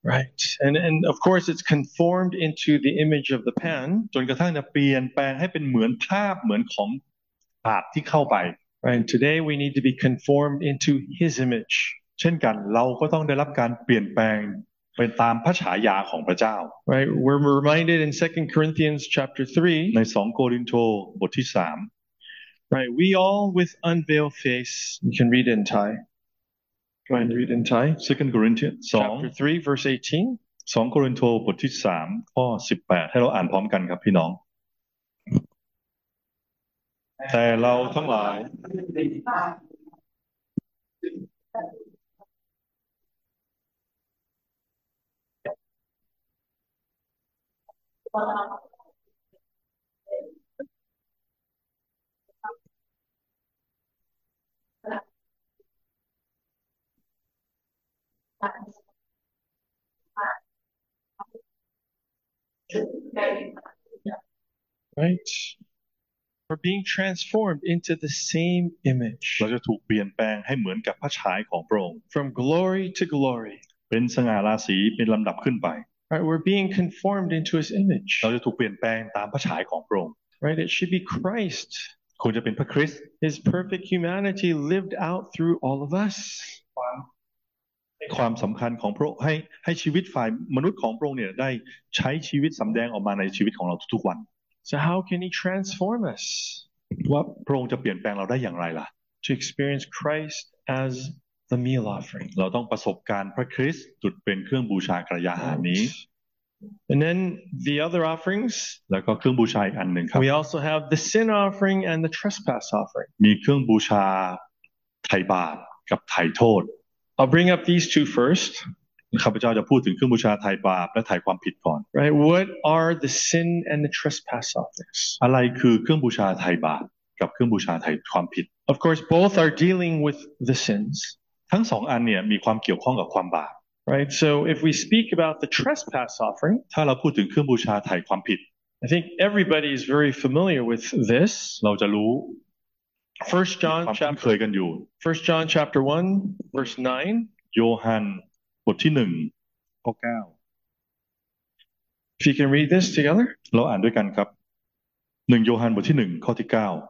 Speaker 1: Right. And of course, it's conformed into the image of the pan.
Speaker 2: จนกระทั่งจะเปลี่ยนแปลงให้เป็นเหมือนภาพเหมือนของภาพที่เข้าไป
Speaker 1: Right. And today we need to be conformed into His image.
Speaker 2: เช่นกันเราก็ต้องได้รับการเปลี่ยนแปลงเป็นตามพระฉายาของพระเจ้า
Speaker 1: Right. We're reminded in 2 Corinthians chapter 3.
Speaker 2: ใน2 โครินธ์บทที่ 3
Speaker 1: Right. We all with unveiled face. You can read it in Thai. Go ahead and read it in Thai.
Speaker 2: 2 Corinthians
Speaker 1: Chapter 3, verse 18.
Speaker 2: 2 โครินธ์บทที่ 3 ข้อ 18 ให้เราอ่านพร้อมกันครับพี่น้องแต่เราทั้งหลาย
Speaker 1: Right. We're being transformed into the same image.
Speaker 2: เราจะถูกเปลี่ยนแปลงให้เหมือนกับพระฉายของพระองค์
Speaker 1: From glory to glory.
Speaker 2: เป็นสง่าราศีเป็นลำดับขึ้นไป
Speaker 1: Right. We're being conformed into His image.
Speaker 2: เราจะถูกเปลี่ยนแปลงตามพระฉายของพระองค์
Speaker 1: Right. It should be Christ.
Speaker 2: ควรจะเป็นพระคริสต์
Speaker 1: His perfect humanity lived out through all of us.
Speaker 2: ความสำคัญของพระองค์ให้ชีวิตฝ่ายมนุษย์ของพระองค์เนี่ยได้ใช้ชีวิตสำแดงออกมาในชีวิตของเราทุกๆวัน
Speaker 1: So how can He transform us?
Speaker 2: ว่าพระองค์จะเปลี่ยนแปลงเราได้อย่างไรล่ะ
Speaker 1: To experience Christ as the meal offering.
Speaker 2: เราต้องประสบการณ์พระคริสต์จุดเป็นเครื่องบูชากระยาหารนี้
Speaker 1: And then the other offerings.
Speaker 2: แล้วก็เครื่องบูชาอีกอันหนึ่งครับ
Speaker 1: We also have the sin offering and the trespass offering.
Speaker 2: มีเครื่องบูชาไถ่บาปกับไถ่โทษ
Speaker 1: I'll bring up these two first.
Speaker 2: ข้าพเจ้าจะพูดถึงเครื่องบูชาไถ่บาปและไถ่ความผิดก่อน
Speaker 1: Right? What are the sin and the trespass offerings?
Speaker 2: อะไรคือเครื่องบูชาไถ่บาปกับเครื่องบูชาไถ่ความผิด
Speaker 1: Of course, both are dealing with the sins.
Speaker 2: ทั้งสองอันเนี่ยมีความเกี่ยวข้องกับความบาป
Speaker 1: Right? So if we speak about the trespass offering,
Speaker 2: ถ้าเราพูดถึงเครื่องบูชาไถ่ความผิด
Speaker 1: I think everybody is very familiar with this.
Speaker 2: เราจะรู้
Speaker 1: First
Speaker 2: ความ
Speaker 1: John
Speaker 2: คุ้นเคย
Speaker 1: chapter
Speaker 2: กันอยู่
Speaker 1: 1 John chapter 1 verse 9.
Speaker 2: โยฮันบทที่1ข้อ
Speaker 1: If you can read this together.
Speaker 2: 9เราอ่านด้วยกันครับ1โยฮันบทที่1ข้อที่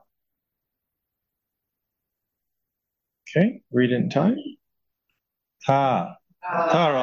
Speaker 1: Okay, read it in Thai.
Speaker 2: 9ถ้าเรา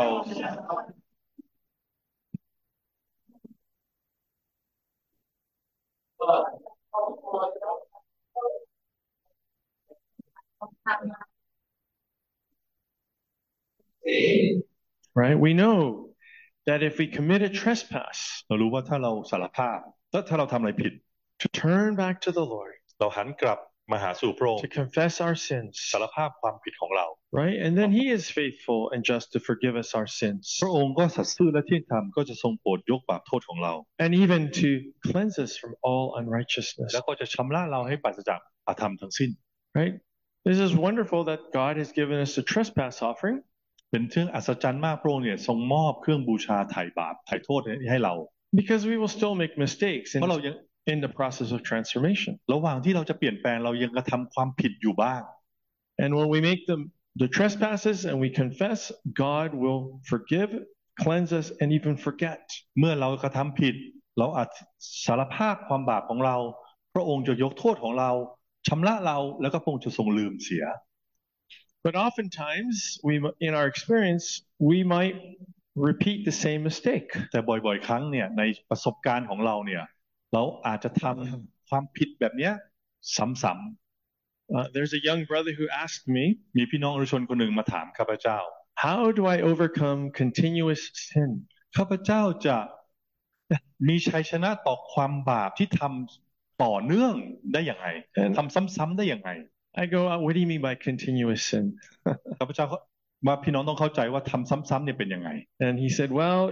Speaker 1: Right? We know that if we commit a trespass,
Speaker 2: เรารู้ว่าถ้าเราสารภาพถ้าเราทำอะไรผิด
Speaker 1: to turn back to the Lord,
Speaker 2: เราหันกลับมาหาสู่พระองค์
Speaker 1: to confess our sins,
Speaker 2: สารภาพความผิดของเรา
Speaker 1: right? And then He is faithful and just to forgive us our sins,
Speaker 2: พระองค์ก็สัตย์ซื่อและเที่ยงธรรมก็จะทรงโปรดยกบาปโทษของเรา
Speaker 1: and even to cleanse us from all unrighteousness,
Speaker 2: แล้วก็จะชำระเราให้ปราศจากอธรรมทั้งสิ้น
Speaker 1: right? This is wonderful that God has given us a trespass offering,
Speaker 2: เป็นเรื่องอัศจรรย์มากพระองค์เนี่ยทรงมอบเครื่องบูชาไถ่บาปไถ่โทษให้เรา
Speaker 1: because we will still make mistakes
Speaker 2: เพราะเรายัง
Speaker 1: in the process of transformation.
Speaker 2: ระหว่างที่เราจะเปลี่ยนแปลงเรายังกระทำความผิดอยู่บ้าง
Speaker 1: And when we make the trespasses and we confess, God will forgive, cleanse us, and even forget.
Speaker 2: เมื่อเรากระทำผิดเราอาจสารภาพความบาปของเราพระองค์จะยกโทษของเราชำระเราแล้วก็พระองค์จะทรงลืมเสีย
Speaker 1: But oftentimes, in our experience, we might repeat the same mistake.
Speaker 2: แต่บ่อยๆครั้งเนี่ยในประสบการณ์ของเราเนี่ยเราอาจจะทำความผิดแบบเนี้ยซ้ำ
Speaker 1: There's a young brother who asked me,
Speaker 2: ๆมีพี่น้องอนุชนคนหนึ่งมาถามข้าพเจ้า
Speaker 1: how do I overcome continuous sin?
Speaker 2: ข้าพเจ้าจะมีชัยชนะต่อความบาปที่ทำต่อเนื่องได้อย่างไรทำซ้ำๆได้อย่างไร
Speaker 1: I go, what do you mean by continuous sin?
Speaker 2: ข้าพเจ้าว่าพี่น้องต้องเข้าใจว่าทำซ้ำๆเนี่ยเป็นยังไง
Speaker 1: And he said, well,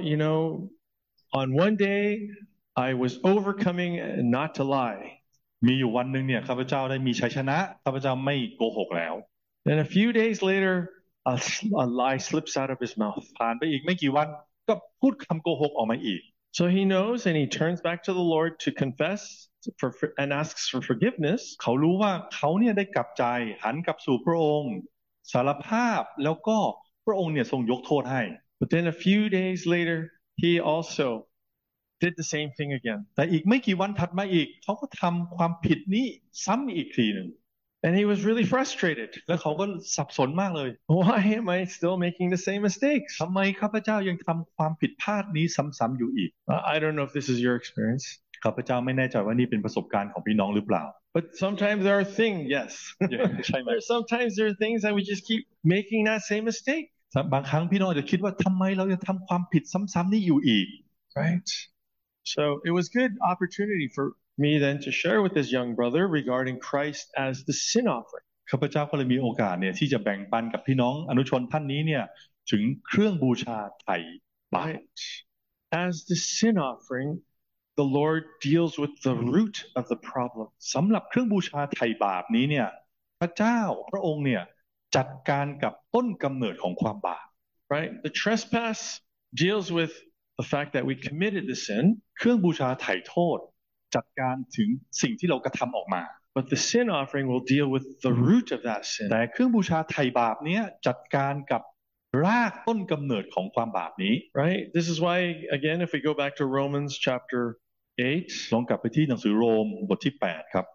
Speaker 1: on one day, I was overcoming not to lie.
Speaker 2: มีอยู่วันหนึ่งเนี่ยข้าพเจ้าได้มีชัยชนะข้าพเจ้าไม่โกหกแล้ว
Speaker 1: Then a few days later, a lie slips out of his mouth.
Speaker 2: ผ่านไปอีกไม่กี่วันก็พูดคำโกหกออกมาอีก
Speaker 1: So he knows and he turns back to the Lord to confess and asks for forgiveness.
Speaker 2: เขารู้ว่าเขาเนี่ยได้กลับใจหันกลับสู่พระองค์สารภาพแล้วก็พระองค์เนี่ยทรงยกโทษให้
Speaker 1: But then a few days later, he also did the same thing again.
Speaker 2: แต่อีกไม่กี่วันถัดมาอีกเขาก็ทำความผิดนี้ซ้ำอีกทีหนึ่ง
Speaker 1: And he was really frustrated.
Speaker 2: แล้วเขาก็สับสนมากเลย
Speaker 1: Why am I still making the same mistakes?
Speaker 2: ทำไมข้าพเจ้ายังทำความผิดพลาดนี้ซ้ำๆอยู่อีก
Speaker 1: I don't know if this is your experience.
Speaker 2: ข้าพเจ้าไม่แน่ใจว่านี่เป็นประสบการณ์ของพี่น้องหรือเปล่า
Speaker 1: But sometimes there are things, yes.
Speaker 2: ใช่ไหม
Speaker 1: Sometimes there are things that we just keep making that same mistake.
Speaker 2: บางครั้งพี่น้องจะคิดว่าทำไมเราจะทำความผิดซ้ำๆนี้อยู่อีก
Speaker 1: Right? So it was good opportunity for me then to share with this young brother regarding Christ as the sin offering.
Speaker 2: ข้าพเจ้าก็เลยมีโอกาสเนี่ยที่จะแบ่งปันกับพี่น้องอนุชนท่านนี้เนี่ยถึงเครื่องบูชาไถ่บาป
Speaker 1: Right? As the sin offering, the Lord deals with the root of the problem.
Speaker 2: สำหรับเครื่องบูชาไถ่บาปนี้เนี่ยพระเจ้าพระองค์เนี่ยจัดการกับต้นกำเนิดของความบาป
Speaker 1: Right? The trespass deals with the fact that we committed the sin.
Speaker 2: เครื่องบูชาไถ่โทษจัดการถึงสิ่งที่เรากระทำออกมา
Speaker 1: But the sin offering will deal with the root of that sin.
Speaker 2: แต่เครื่องบูชาไถ่บาปเนี้ยจัดการกับรากต้นกำเนิดของความบาปนี้
Speaker 1: Right? This is why, again, if we go back to Romans chapter 8,
Speaker 2: ลองกลับไปที่หนังสือโรมบทที่8ครับ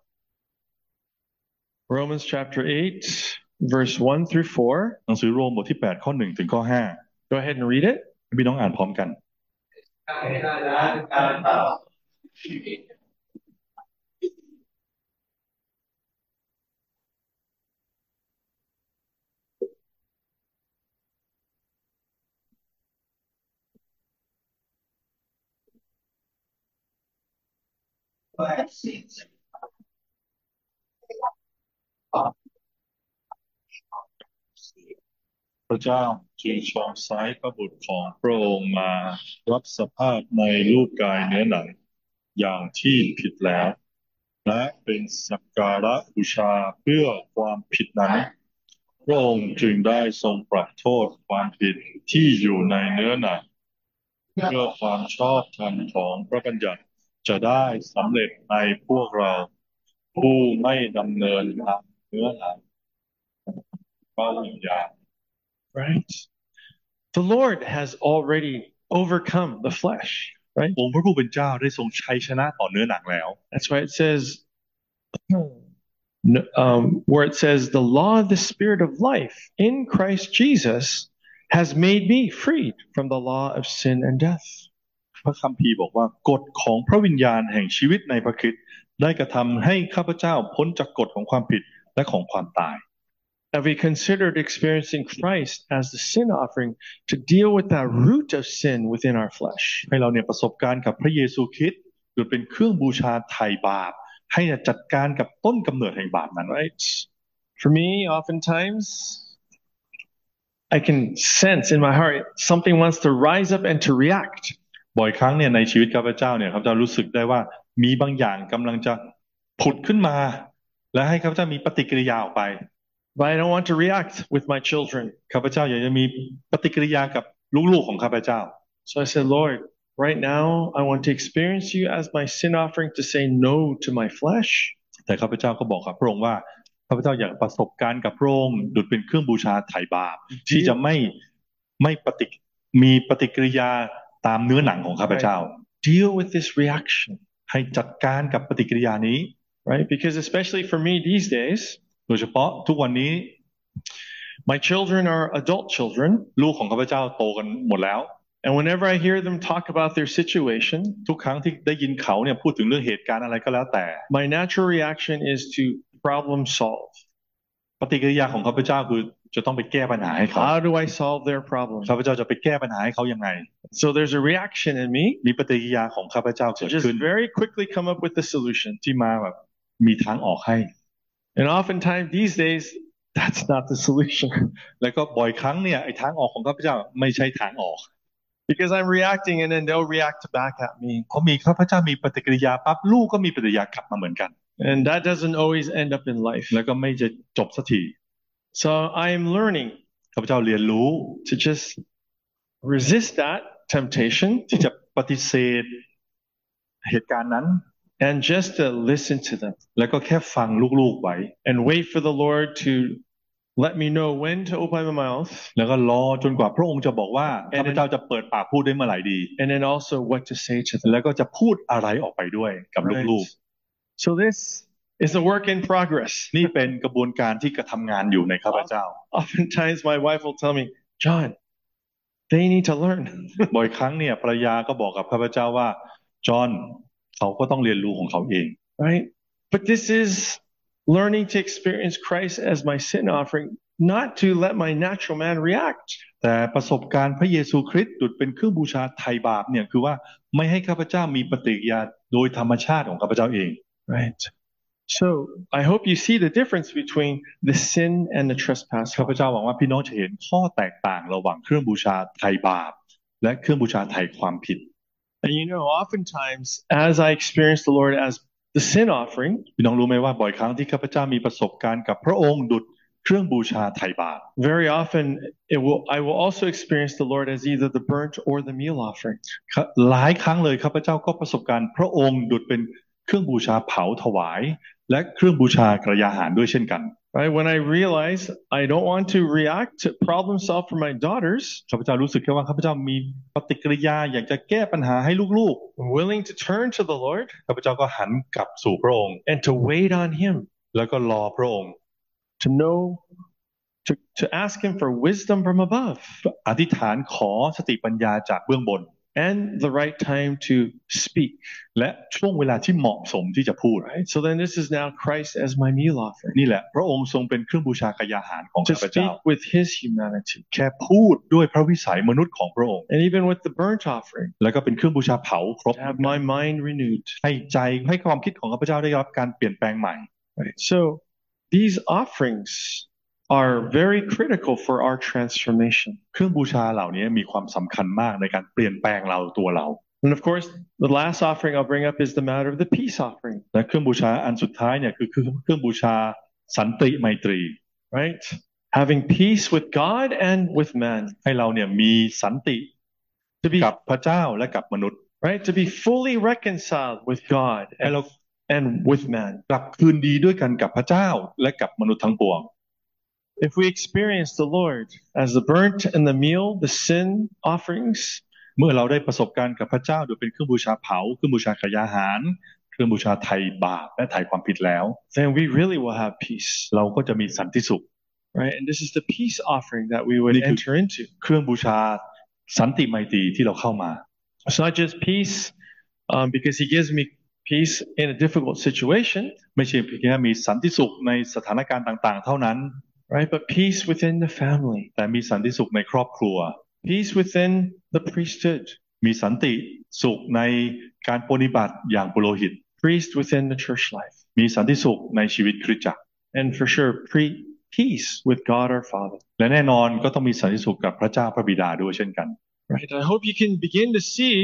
Speaker 1: Romans chapter 8, verse 1 through 4.
Speaker 2: หนังสือโรมบทที่8ข้อ1ถึงข้อ5
Speaker 1: Go ahead and read it.
Speaker 2: พี่น้องอ่านพร้อมกัน พระเจ้าจึงทรงใช้พระบุตรของพระองค์มารับสภาพในรูปกายเนื้อหนังอย่างที่ผิดแล้ว และเป็นสักการะบูชาเพื่อความผิดนั้นพระองค์จึงได้ทรงปรับโทษความผิดที่อยู่ในเนื้อหนังเพื่อความชอบธรรมของพระบัญญัติจะได้สำเร็จในพวกเราผู้ไม่ดำเนินตามเนื้อหนังพระวิญญาณ
Speaker 1: Right? The Lord has already overcome the flesh. Right?
Speaker 2: องค์พระผู้เป็นเจ้าได้ทรงชัยชนะต่อเนื้อหนังแล้ว
Speaker 1: That's why it says, where it says, the law of the Spirit of life in Christ Jesus has made me freed from the law of sin and death.
Speaker 2: พระคัมภีร์บอกว่ากฎของพระวิญญาณแห่งชีวิตในพระคริสต์ได้กระทำให้ข้าพเจ้าพ้นจากกฎของความผิดและของความตาย
Speaker 1: Have we considered experiencing Christ as the sin offering to deal with that root of sin within our flesh?
Speaker 2: ให้เราเนี่ยประสบการณ์กับพระเยซูคริสต์หรือเป็นเครื่องบูชาไถ่บาปให้จัดการกับต้นกำเนิดแห่งบาปนั้น
Speaker 1: Right? For me, oftentimes, I can sense in my heart something wants to rise up and to react.
Speaker 2: บ่อยครั้งเนี่ยในชีวิตข้าพเจ้าเนี่ยข้าพเจ้ารู้สึกได้ว่ามีบางอย่างกำลังจะผุดขึ้นมาและให้ข้าพเจ้ามีปฏิกิริยาออกไป
Speaker 1: But I don't want to react with my children.
Speaker 2: ข้าพเจ้าอยากจะมีปฏิกิริยากับลูกๆของข้าพเจ้า
Speaker 1: So I said, Lord, right now I want to experience you as my sin offering to say no to my flesh.
Speaker 2: แต่ข้าพเจ้าก็บอกกับพระองค์ว่าข้าพเจ้าอยากประสบการณ์กับพระองค์ดุจเป็นเครื่องบูชาไถ่บาปที่จะไม่มีปฏิกิริยาตามเนื้อหนังของข้าพเจ้า
Speaker 1: Deal with this reaction.
Speaker 2: ให้จัดการกับปฏิกิริยานี้
Speaker 1: Right? Because especially for me these days,
Speaker 2: โดยเฉพาะทุกวันนี้
Speaker 1: my children are adult children.
Speaker 2: ลูกของข้าพเจ้าโตกันหมดแล้ว
Speaker 1: And whenever I hear them talk about their situation,
Speaker 2: ทุกครั้งที่ได้ยินเขาเนี่ยพูดถึงเรื่องเหตุการณ์อะไรก็แล้วแต่
Speaker 1: my natural reaction is to problem solve.
Speaker 2: ปฏิกิริยาของข้าพเจ้าคือจะต้องไปแก้ปัญหาให้เขา
Speaker 1: How do I solve their problem?
Speaker 2: ข้าพเจ้าจะไปแก้ปัญหาให้เขายังไง
Speaker 1: So there's a reaction in me
Speaker 2: มีปฏิกิริยาของข้าพเจ้าเกิด
Speaker 1: just
Speaker 2: ขึ้น
Speaker 1: very quickly come up with the solution.
Speaker 2: ที่มาแบบมีทางออกให้
Speaker 1: And oftentimes these days, that's not the solution.
Speaker 2: แล้วก็บ่อยครั้งเนี่ยไอ้ทางออกของข้าพเจ้าไม่ใช่ทางออก
Speaker 1: Because I'm reacting and then they'll react back at me.
Speaker 2: เพราะมีข้าพเจ้ามีปฏิกิริยาปั๊บลูกก็มีปฏิกิริยากลับมาเหมือนกัน
Speaker 1: And that doesn't always end up in life.
Speaker 2: แล้วก็ไม่จะจบสักที
Speaker 1: So I am learning
Speaker 2: ข้าพเจ้าเรียนรู้
Speaker 1: to just resist that temptation
Speaker 2: ที่จะปฏิเสธเหตุการณ์นั้น
Speaker 1: and just to listen to them
Speaker 2: แล้วก็แค่ฟังลูกๆไว้
Speaker 1: and wait for the Lord to let me know when to open my mouth,
Speaker 2: แล้วก็รอจนกว่าพระองค์จะบอกว่า
Speaker 1: And
Speaker 2: ข้าพ
Speaker 1: then-
Speaker 2: เจ้าจะเปิดปากพูดได้เมื่อไหร่ดี
Speaker 1: and then also what to say to them.
Speaker 2: แล้วก็จะพูดอะไรออกไปด้วยกับ
Speaker 1: Right?
Speaker 2: ลูก
Speaker 1: So this is a work in progress.
Speaker 2: ๆ นี่เป็นกระบวนการที่กระทำงานอยู่ในข้าพเจ้า
Speaker 1: Oftentimes my wife will tell me, John, they need to learn.
Speaker 2: บ่อยครั้งเนี่ยภรรยาก็บอกกับข้าพเจ้าว่าจอห์นเขาก็ต้องเรียนรู้ของเขาเอง
Speaker 1: Right? But this is learning to experience Christ as my sin offering, not to let my natural man react.
Speaker 2: แต่ประสบการณ์พระเยซูคริสต์ดุจเป็นเครื่องบูชาไถ่บาปเนี่ยคือว่าไม่ให้ข้าพเจ้ามีปฏิกิริยาโดยธรรมชาติของข้าพเจ้าเอง
Speaker 1: Right? So I hope you see the difference between the sin and the trespass.
Speaker 2: ข้าพเจ้าหวังว่าพี่น้องจะเห็นข้อแตกต่างระหว่างเครื่องบูชาไถ่บาปและเครื่องบูชาไถ่ความผิด
Speaker 1: And oftentimes as I experience the Lord as the sin offering,
Speaker 2: พี่น้องรู้ไหมว่าบ่อยครั้งที่ข้าพเจ้ามีประสบการณ์กับพระองค์ดุจเครื่องบูชาไถ่บาป
Speaker 1: very often I will also experience the Lord as either the burnt or the meal offering.
Speaker 2: หลายครั้งเลยข้าพเจ้าก็ประสบการณ์พระองค์ดุจเป็นเครื่องบูชาเผาถวายและเครื่องบูชากระยาหารด้วยเช่นกัน
Speaker 1: Right? When I realize I don't want to react to problem solve for my daughters,
Speaker 2: ข้าพเจ้ารู้สึกแค่ว่าข้าพเจ้ามีปฏิกิริยาอยากจะแก้ปัญหาให้ลูก
Speaker 1: I'm willing to turn to the Lord
Speaker 2: ๆข้าพเจ้าก็หันกลับสู่พระองค์
Speaker 1: and to wait on Him,
Speaker 2: แล้วก็รอพระองค์
Speaker 1: to know, to ask Him for wisdom from above
Speaker 2: อธิษฐานขอสติปัญญาจากเบื้องบน
Speaker 1: and the right time to speak.
Speaker 2: และช่วงเวลาที่เหมาะสมที่จะพูด
Speaker 1: Right? So then this is now Christ as my meal offering.
Speaker 2: นี่แหละพระองค์ทรงเป็นเครื่องบูชากายาหารของ
Speaker 1: To
Speaker 2: ข้าพเจ้า
Speaker 1: speak with His humanity.
Speaker 2: แค่พูดด้วยพระวิสัยมนุษย์ของพระองค์
Speaker 1: And even with the burnt offering,
Speaker 2: แล้วก็เป็นเครื่องบูชาเผาครบ
Speaker 1: to have my mind renewed.
Speaker 2: ให้ใจให้ความคิดของข้าพเจ้าได้รับการเปลี่ยนแปลงใหม่
Speaker 1: Right? So these offerings are very critical for our transformation.
Speaker 2: เครื่องบูชาเหล่านี้มีความสำคัญมากในการเปลี่ยนแปลงเราตัวเรา
Speaker 1: And of course, the last offering I'll bring up is the matter of the peace offering.
Speaker 2: และเครื่องบูชาอันสุดท้ายเนี่ยคือเครื่องบูชาสันติไมตรี
Speaker 1: Right? Having peace with God and with man.
Speaker 2: ให้เราเนี่ยมีสันติ
Speaker 1: To be
Speaker 2: กับพระเจ้าและกับมนุษย์
Speaker 1: right, to be fully reconciled with God
Speaker 2: ให้เรา
Speaker 1: and with man.
Speaker 2: กลับคืนดีด้วยกันกับพระเจ้าและกับมนุษย์ทั้งปวง
Speaker 1: If we experience the Lord as the burnt and the meal, the sin offerings,
Speaker 2: เมื่อเราได้ประสบการณ์กับพระเจ้าโดยเป็นเครื่องบูชาเผาเครื่องบูชากายาหารเครื่องบูชาไถ่บาปและไถ่ความผิดแล้ว
Speaker 1: then we really will have peace.
Speaker 2: เราก็จะมีสันติสุข
Speaker 1: Right? And this is the peace offering that we would
Speaker 2: นี่คือ
Speaker 1: enter into.
Speaker 2: เครื่องบูชาสันติไมตรีที่เราเข้ามา
Speaker 1: It's not just peace because He gives me peace in a difficult situation,
Speaker 2: ไม่ใช่เพียงแค่มีสันติสุขในสถานการณ์ต่างๆ เท่านั้น
Speaker 1: right? But peace within the family,
Speaker 2: แต่มีสันติสุขในครอบครัว
Speaker 1: peace within the priesthood,
Speaker 2: มีสันติสุขในการปฏิบัติอย่างปุโรหิต
Speaker 1: peace within the church life,
Speaker 2: มีสันติสุขในชีวิตคริสตจักร
Speaker 1: and for sure, peace with God our Father.
Speaker 2: และแน่นอนก็ต้องมีสันติสุขกับพระเจ้าพระบิดาด้วยเช่นกัน
Speaker 1: Right? I hope you can begin to see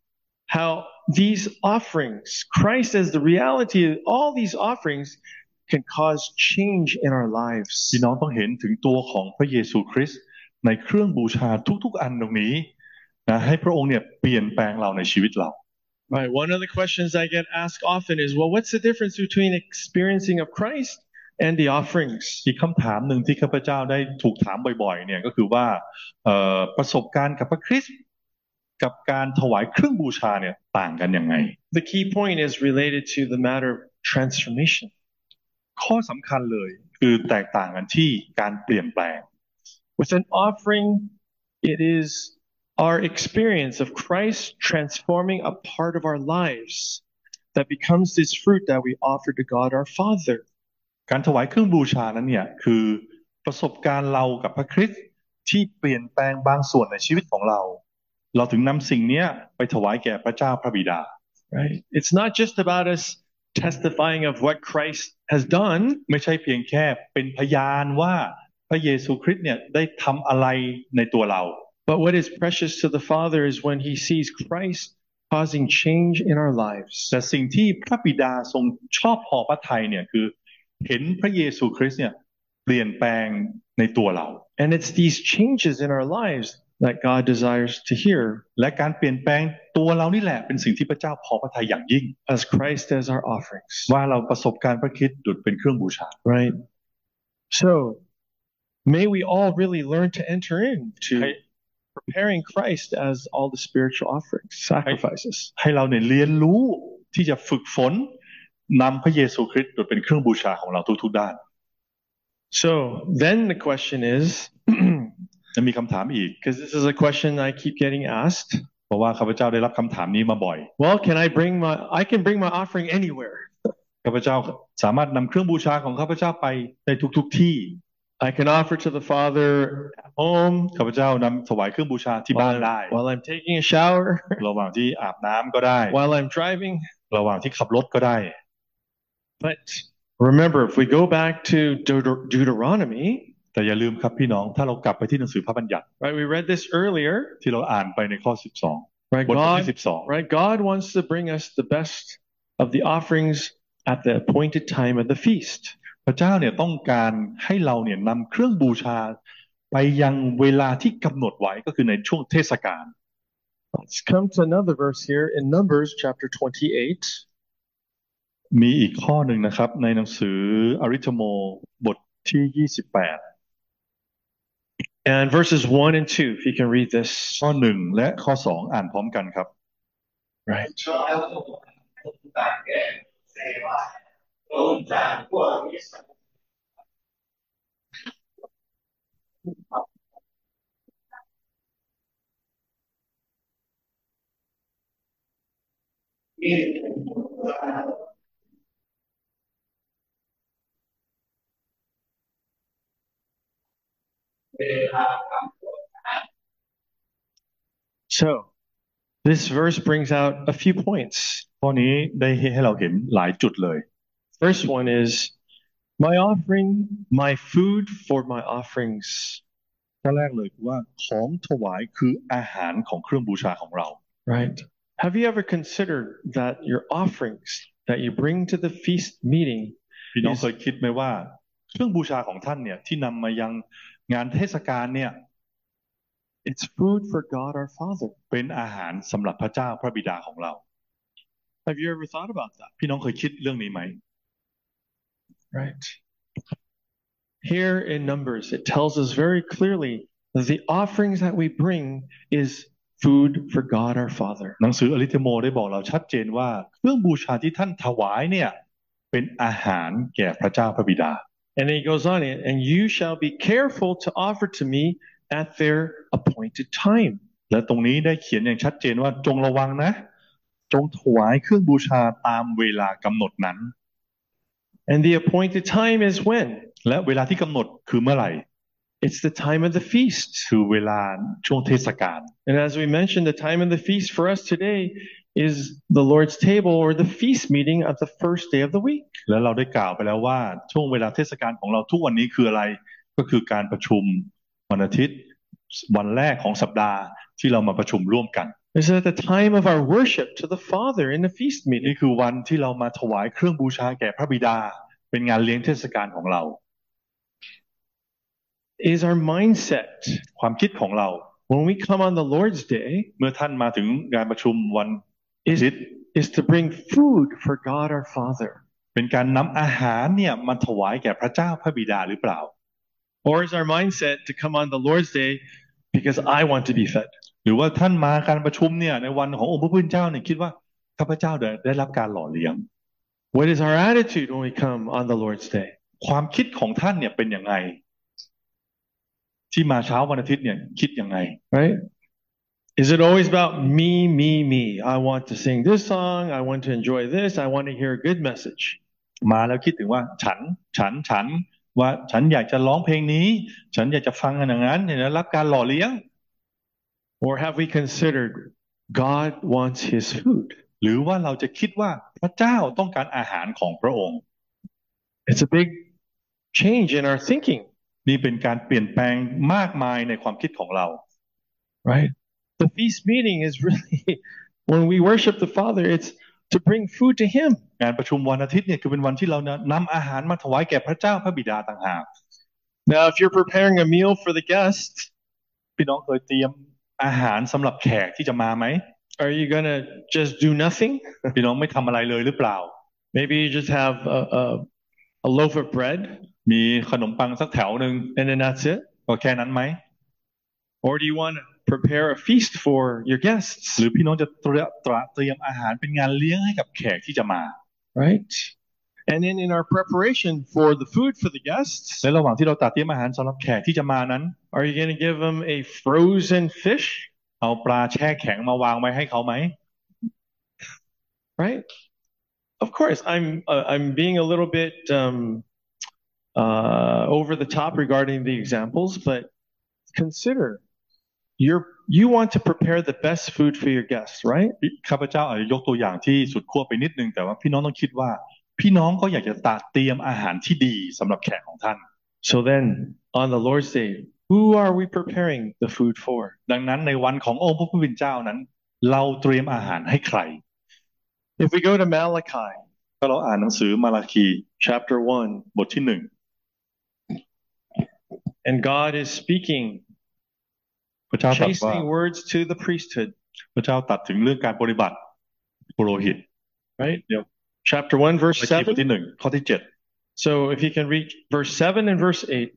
Speaker 1: how these offerings, Christ as the reality of all these offerings, can cause change in our lives.
Speaker 2: พี่น้องต้องเห็นถึงตัวของพระเยซูคริสต์ในเครื่องบูชาทุกๆอันตรงนี้นะให้พระองค์เนี่ยเปลี่ยนแปลงเราในชีวิตเรา
Speaker 1: Right. One of the questions I get asked often is, well, what's the difference between experiencing of Christ and the offerings?
Speaker 2: อีกคำถามหนึ่งที่ข้าพเจ้าได้ถูกถามบ่อยๆเนี่ยก็คือว่าประสบการณ์กับพระคริสต์กับการถวายเครื่องบูชาเนี่ยต่างกันยังไง
Speaker 1: The key point is related to the matter of transformation.
Speaker 2: ข้อสำคัญเลยคือแตกต่างกันที่การเปลี่ยนแปลง
Speaker 1: With an offering, it is our experience of Christ transforming a part of our lives that becomes this fruit that we offer to God our Father.
Speaker 2: การถวายเครื่องบูชานั้นเนี่ยคือประสบการณ์เรากับพระคริสต์ที่เปลี่ยนแปลงบางส่วนในชีวิตของเราเราถึงนำสิ่งนี้ไปถวายแก่พระเจ้าพระบิดา
Speaker 1: Right? It's not just about us testifying of what Christ has done,
Speaker 2: ไม่ใช่เพียงแค่เป็นพยานว่าพระเยซูคริสต์เนี่ยได้ทำอะไรในตัวเรา
Speaker 1: but what is precious to the Father is when He sees Christ causing change in our lives.
Speaker 2: แต่สิ่งที่พระบิดาทรงชอบพอพระทัยเนี่ยคือเห็นพระเยซูคริสต์เนี่ยเปลี่ยนแปลงในตัวเรา
Speaker 1: And it's these changes in our lives that God desires to hear.
Speaker 2: และการเปลี่ยนแปลงตัวเรานี่แหละเป็นสิ่งที่พระเจ้าพอพระทัยอย่างยิ่ง
Speaker 1: As Christ as our offerings.
Speaker 2: ว่าเราประสบการณ์พระคริสต์ดุจเป็นเครื่องบูชา
Speaker 1: Right? So, may we all really learn to enter into
Speaker 2: ให้
Speaker 1: preparing Christ as all the spiritual offerings, sacrifices.
Speaker 2: ให้เราเนี่ยเรียนรู้ที่จะฝึกฝนนำพระเยซูคริสต์เป็นเครื่องบูชาของเราทุกๆด้าน
Speaker 1: So then the question is,
Speaker 2: จะมีคำถามอีก
Speaker 1: because this is a question I keep getting asked.
Speaker 2: เพราะว่าข้าพเจ้าได้รับคำถามนี้มาบ่อย
Speaker 1: Well, I can bring my offering anywhere.
Speaker 2: ข้าพเจ้าสามารถนำเครื่องบูชาของข้าพเจ้าไปในทุกๆที่
Speaker 1: I can offer to the Father at home.
Speaker 2: ข้าพเจ้านำถวายเครื่องบูชาที่บ้านได้
Speaker 1: While I'm taking a shower.
Speaker 2: ระหว่างที่อาบน้ำก็ได้
Speaker 1: While I'm driving.
Speaker 2: ระหว่างที่ขับรถก็ได้
Speaker 1: But remember, if we go back to Deuteronomy,
Speaker 2: แต่อย่าลืมครับพี่น้องถ้าเรากลับไปที่หนังสือพระบัญญัติ
Speaker 1: right? We read this earlier.
Speaker 2: ที่เราอ่านไปในข้อ 12
Speaker 1: Right?
Speaker 2: บทที่12
Speaker 1: Right? God wants to bring us the best of the offerings at the appointed time of the feast.
Speaker 2: พระเจ้าเนี่ยต้องการให้เราเนี่ยนำเครื่องบูชาไปยังเวลาที่กำหนดไว้ก็คือในช่วงเทศกาล
Speaker 1: Let's come to another verse here in Numbers chapter 28.
Speaker 2: มีอีกข้อหนึ่งนะครับในหนังสืออริธโมบทที่28
Speaker 1: And verses 1 and 2, if you can read this.
Speaker 2: ข้อ1และข้อ2อ่านพร้อมกันครับ
Speaker 1: Right. So, this verse brings out a few points.
Speaker 2: ข้อนี้ได้ให้เราเห็นหลายจุดเลย
Speaker 1: First one is my offering, my food for my offerings.
Speaker 2: ข้อแรกเลยคือว่าของถวายคืออาหารของเครื่องบูชาของเรา
Speaker 1: Right? Have you ever considered that your offerings that you bring to the feast meeting
Speaker 2: พี่น้องเคยคิดไหมว่าเครื่องบูชาของท่านเนี่ยที่นำมายังงานเทศกาลเนี่ย
Speaker 1: it's food for God our Father.
Speaker 2: เป็นอาหารสำหรับพระเจ้าพระบิดาของเรา
Speaker 1: Have you ever thought about that?
Speaker 2: พี่น้องเคยคิดเรื่องนี้ไหม
Speaker 1: Right. Here in Numbers, it tells us very clearly that the offerings that we bring is food for God our Father.
Speaker 2: หนังสืออริธโมได้บอกเราชัดเจนว่าเครื่องบูชาที่ท่านถวายเนี่ยเป็นอาหารแก่พระเจ้าพระบิดา
Speaker 1: And he goes on, and you shall be careful to offer to me at their appointed time.
Speaker 2: และตรงนี้ได้เขียนอย่างชัดเจนว่าจงระวังนะจงถวายเครื่องบูชาตามเวลากำหนดนั้น
Speaker 1: And the appointed time is when?
Speaker 2: และเวลาที่กำหนดคือเมื่อไหร่
Speaker 1: It's the time of the feast.
Speaker 2: คือเวลาช่วงเทศกาล
Speaker 1: And as we mentioned, the time of the feast for us today is the Lord's table or the feast meeting of the first day of the week.
Speaker 2: และเราได้กล่าวไปแล้วว่าช่วงเวลาเทศกาลของเราทุกวันนี้คืออะไรก็คือการประชุมวันอาทิตย์วันแรกของสัปดาห์ที่เรามาประชุมร่วมกัน
Speaker 1: This is at the time of our worship to the Father in the feast
Speaker 2: นี่
Speaker 1: meeting.
Speaker 2: คือวันที่เรามาถวายเครื่องบูชาแก่พระบิดาเป็นงานเลี้ยงเทศกาลของเรา
Speaker 1: Is our mindset
Speaker 2: ความคิดของเรา
Speaker 1: when we come on the Lord's Day
Speaker 2: เมื่อท่านมาถึงงานประชุมวันอาทิตย์
Speaker 1: is to bring food for God our Father?
Speaker 2: เป็นการนำอาหารเนี่ยมาถวายแก่พระเจ้าพระบิดาหรือเปล่า
Speaker 1: Or is our mindset to come on the Lord's Day because I want to be fed?
Speaker 2: หรือว่าท่านมาการประชุมเนี่ยในวันขององค์พระผู้เป็นเจ้าเนี่ยคิดว่าข้าพเจ้าได้รับการหล่อเลี้ยง
Speaker 1: What is our attitude when we come on the Lord's Day?
Speaker 2: ความคิดของท่านเนี่ยเป็นยังไงที่มาเช้าวันอาทิตย์เนี่ยคิดยังไง
Speaker 1: Right? Is it always about me, me, me? I want to sing this song. I want to enjoy this. I want to hear a good message.
Speaker 2: มาแล้วคิดถึงว่าฉันว่าฉันอยากจะร้องเพลงนี้ฉันอยากจะฟังอย่างนั้นอยากจะรับการหล่อเลี้ยง
Speaker 1: Or have we considered God wants his food?
Speaker 2: หรือว่าเราจะคิดว่าพระเจ้าต้องการอาหารของพระองค์
Speaker 1: It's a big change in our thinking.
Speaker 2: นี่เป็นการเปลี่ยนแปลงมากมายในความคิดของเรา
Speaker 1: Right? The feast meeting is really, when we worship the Father, it's to bring food to him.
Speaker 2: งานประชุมวันอาทิตย์เนี่ยคือเป็นวันที่เรานำอาหารมาถวายแก่พระเจ้าพระบิดาต่างหาก
Speaker 1: Now, if you're preparing a meal for the guests,
Speaker 2: พี่น้องเคยเตรียมอาหารสำหรับแขกที่จะมาไหม
Speaker 1: are you going to just do nothing?
Speaker 2: พี่น้องไม่ทำอะไรเลยหรือเปล่า
Speaker 1: Maybe you just have a loaf of bread.
Speaker 2: มีขนมปังสักแถวหนึ่ง
Speaker 1: and then that's it?
Speaker 2: ก็แค่นั้นไหม
Speaker 1: Or do you want to prepare a feast for your guests?
Speaker 2: หรือพี่น้องจะเตรียมอาหารเป็นงานเลี้ยงให้กับแขกที่จะมา
Speaker 1: Right? And then in our preparation for the food for the guests,
Speaker 2: และระหว่างที่เราเตรียมอาหารสำหรับแขกที่จะมานั้น
Speaker 1: are you going to give them a frozen fish?
Speaker 2: เอาปลาแช่แข็งมาวางไว้ให้เขาไหม
Speaker 1: Right? Of course, I'm being a little bit over the top regarding the examples, but consider you want to prepare the best food for your guests, right?
Speaker 2: ข้าพเจ้าอาจจะยกตัวอย่างที่สุดขั้วไปนิดนึงแต่ว่าพี่น้องต้องคิดว่าพี่น้องก็อยากจะเตรียมอาหารที่ดีสำหรับแขกของท่าน
Speaker 1: So then on the Lord's Day, who are we preparing the food for?
Speaker 2: ดังนั้นในวันขององค์พระผู้เป็นเจ้านั้นเราเตรียมอาหารให้ใคร
Speaker 1: If we go to Malachi,
Speaker 2: ถ้าเราอ่านหนังสือมาราคี
Speaker 1: chapter 1,
Speaker 2: บทที่
Speaker 1: and God is speaking
Speaker 2: 1พระเจ้าตรัสว่า
Speaker 1: chastening words to the priesthood,
Speaker 2: พระเจ้าตรัสถึงเรื่องการปฏิบัติปุโรหิต
Speaker 1: right? Chapter 1, verse
Speaker 2: มาราคีบทที่
Speaker 1: 7.
Speaker 2: 1ข้อที่
Speaker 1: So if you can read verse 7 and verse 8.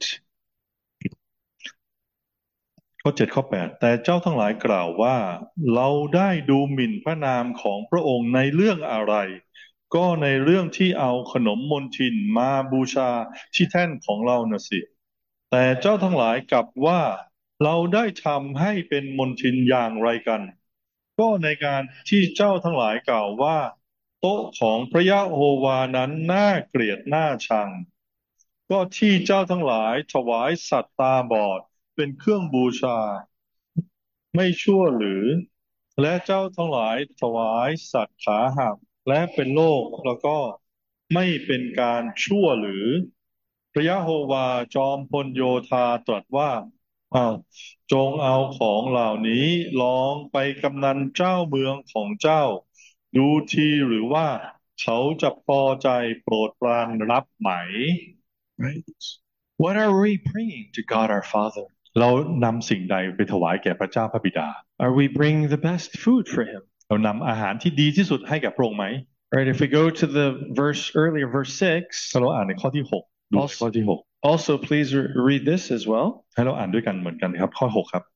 Speaker 2: 7ข้อ7ข้อ8แต่เจ้าทั้งหลายกล่าวว่าเราได้ดูหมิ่นพระนามของพระองค์ในเรื่องอะไรก็ในเรื่องที่เอาขนมมณฑินมาบูชาที่แท่นของเราน่ะสิแต่เจ้าทั้งหลายกลับว่าเราได้ทำให้เป็นมณฑินอย่างไรกันก็ในการที่เจ้าทั้งหลายกล่าวว่าโต๊ะของพระยะโฮวานั้นน่าเกลียดน่าชังก็ที่เจ้าทั้งหลายถวายสัตว์ตาบอดเป็นเครื่องบูชาไม่ชั่วหรือและเจ้าทั้งหลายถวายสัตว์ขาหักและเป็นโรคแล้วก็ไม่เป็นการชั่วหรือพระยะโฮวาจอมพลโยธาตรัสว่าจงเอาของเหล่านี้ลองไปกำนันเจ้าเมืองของเจ้าดูทีหรือว่าเขาจะพอใจโปรดปรานรับไหม
Speaker 1: Right? What are we bringing to God our Father?
Speaker 2: เรานำสิ่งใดไปถวายแก่พระเจ้าพระบิดา
Speaker 1: Are we bringing the best food for Him?
Speaker 2: เรานำอาหารที่ดีที่สุดให้แก่พระองค์ไหม
Speaker 1: Right? If we go to the verse earlier, verse 6,
Speaker 2: ถ้าเราอ่านในข้อที่6ดูในข้อที่6
Speaker 1: also please read this as well.
Speaker 2: ให้เราอ่านด้วยกันเหมือนกันครับข้อ6ครับ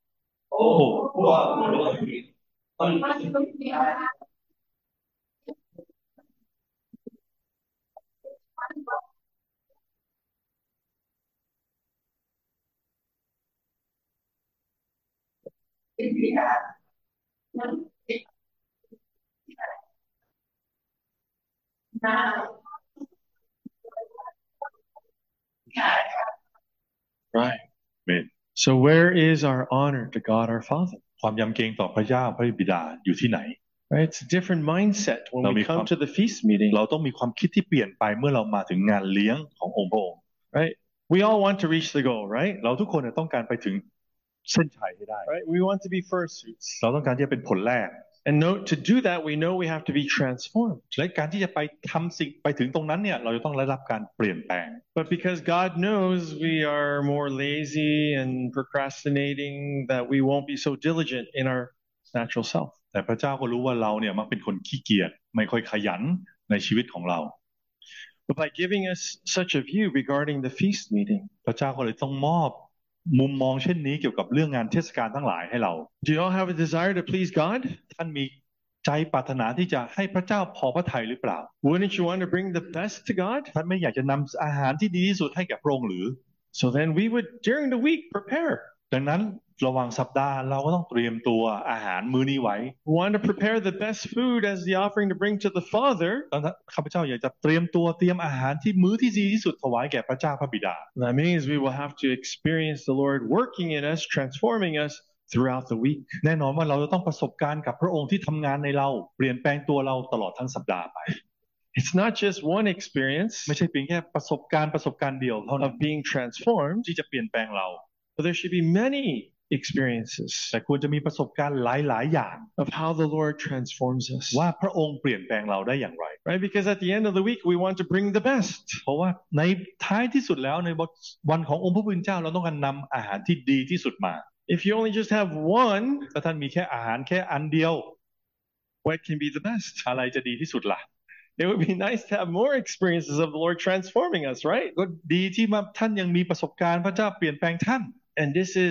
Speaker 1: Right.
Speaker 2: Amen.
Speaker 1: So where is our honor to God our Father?
Speaker 2: ความยำเกรงต่อพระเจ้าพระบิดาอยู่ที่ไหน
Speaker 1: Right? It's a different mindset when we come to the feast meeting.
Speaker 2: เราต้องมีความคิดที่เปลี่ยนไปเมื่อเรามาถึงงานเลี้ยงขององค์พระองค์
Speaker 1: Right? We all want to reach the goal, right?
Speaker 2: เราทุกคนต้องการไปถึงเส้นชัยให้ได้
Speaker 1: Right? We want to be first fruits.
Speaker 2: เราต้องการที่จะเป็นผลแรก
Speaker 1: And to do that, we know we have to be transformed.
Speaker 2: และการที่จะไปทำสิ่งไปถึงตรงนั้นเนี่ยเราจะต้องได้รับการเปลี่ยนแปลง
Speaker 1: But because God knows we are more lazy and procrastinating, that we won't be so diligent in our natural self.
Speaker 2: แต่พระเจ้าก็รู้ว่าเราเนี่ยมักเป็นคนขี้เกียจไม่ค่อยขยันในชีวิตของเรา
Speaker 1: But by giving us such a view regarding the feast meeting,
Speaker 2: พระเจ้าก็เลยต้องมอบมุมมองเช่นนี้เกี่ยวกับเรื่องงานเทศกาลทั้งหลายให้เรา
Speaker 1: do you all have a desire to please God?
Speaker 2: ท่านมีใจปรารถนาที่จะให้พระเจ้าพอพระทัยหรือเปล่า
Speaker 1: Wouldn't you want to bring the best to God?
Speaker 2: ท่านไม่อยากจะนำอาหารที่ดีที่สุดให้แก่พระองค์หรือ
Speaker 1: So then we would, during the week, prepare.
Speaker 2: ดังนั้นระหว่างสัปดาห์เราก็ต้องเตรียมตัวอาหารมื้อนี้ไว้
Speaker 1: We want to prepare the best food as the offering to bring to the Father.
Speaker 2: ข้าพเจ้าอยากจะเตรียมอาหารที่มื้อที่ดีที่สุดถวายแก่พระเจ้าพระบิดา
Speaker 1: That means we will have to experience the Lord working in us, transforming us throughout the week.
Speaker 2: แน่นอนว่าเราจะต้องประสบการณ์กับพระองค์ที่ทำงานในเราเปลี่ยนแปลงตัวเราตลอดทั้งสัปดาห์ไป
Speaker 1: It's not just one experience
Speaker 2: ไม่ใช่เพียงแค่ประสบการณ์เดียวเท่านั้น
Speaker 1: of being transformed,
Speaker 2: ที่จะเปลี่ยนแปลงเรา
Speaker 1: but there should be many experiences
Speaker 2: แต่ควรจะมีประสบการณ์หลายอย่าง
Speaker 1: of how the Lord transforms us.
Speaker 2: ว่าพระองค์เปลี่ยนแปลงเราได้อย่างไร
Speaker 1: Right? Because at the end of the week, we want to bring the best.
Speaker 2: เพราะว่าในท้ายที่สุดแล้วในวันขององค์พระผู้เป็นเจ้าเราต้องการนำอาหารที่ดีที่สุดมา
Speaker 1: If you only just have one,
Speaker 2: ถ้าท่านมีแค่อาหารแค่อันเดียว
Speaker 1: what can be the best?
Speaker 2: อะไรจะดีที่สุดล่ะ
Speaker 1: it would be nice to have more experiences of the Lord transforming us, right?
Speaker 2: ก็ดีที่ท่านยังมีประสบการณ์พระเจ้าเปลี่ยนแปลงท่าน
Speaker 1: And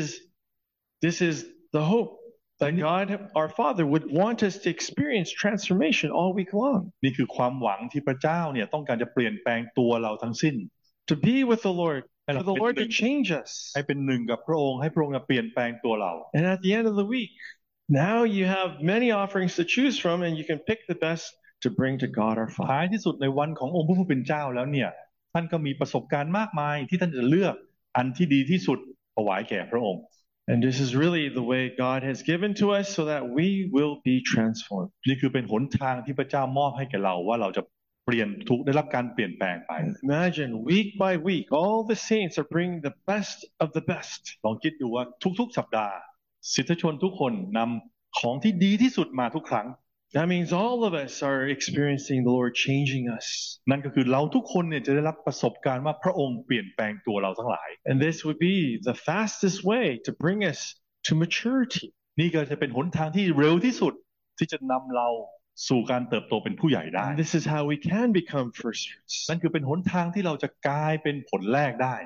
Speaker 1: this is the hope that God, our Father, would want us to experience transformation all week long.
Speaker 2: นี่คือความหวังที่พระเจ้าเนี่ยต้องการจะเปลี่ยนแปลงตัวเราทั้งสิ้น
Speaker 1: To be with the Lord, for the Lord to change us.
Speaker 2: ให้เป็นหนึ่งกับพระองค์ให้พระองค์เปลี่ยนแปลงตัวเรา
Speaker 1: And at the end of the week, now you have many offerings to choose from, and you can pick the best to bring to God our
Speaker 2: ท้า
Speaker 1: Father.
Speaker 2: ยที่สุดในวันขององค์พระผู้เป็นเจ้าแล้วเนี่ยท่านก็มีประสบการณ์มากมายที่ท่านจะเลือกอันที่ดีที่สุดถวายแก่พระองค์
Speaker 1: And this is really the way God has given to us so that we will be transformed.
Speaker 2: นี่คือเป็นหนทางที่พระเจ้ามอบให้แก่เราว่าเราจะเปลี่ยนทุกได้รับการเปลี่ยนแปลงไป
Speaker 1: Imagine week by week, all the saints are bringing the best of the best.
Speaker 2: ลองคิดดูว่าทุกๆสัปดาห์ศิษยชนทุกคนนำของที่ดีที่สุดมาทุกครั้ง
Speaker 1: That means all of us are experiencing the Lord changing us.
Speaker 2: นั่นก็คือเราทุกคนเนี่ยจะได้รับประสบการณ์ว่าพระองค์เปลี่ยนแปลงตัวเราทั้งหลาย
Speaker 1: And this would be the fastest way to bring us to maturity.
Speaker 2: นี่ก็จะเป็นหนทางที่เร็วที่สุดที่จะนำเราสู่การเติบโตเป็นผู้ใหญ่ได้
Speaker 1: And this is how we can become first fruits.
Speaker 2: นั่นคือเป็นหนทางที่เราจะกลายเป็นผลแรกได้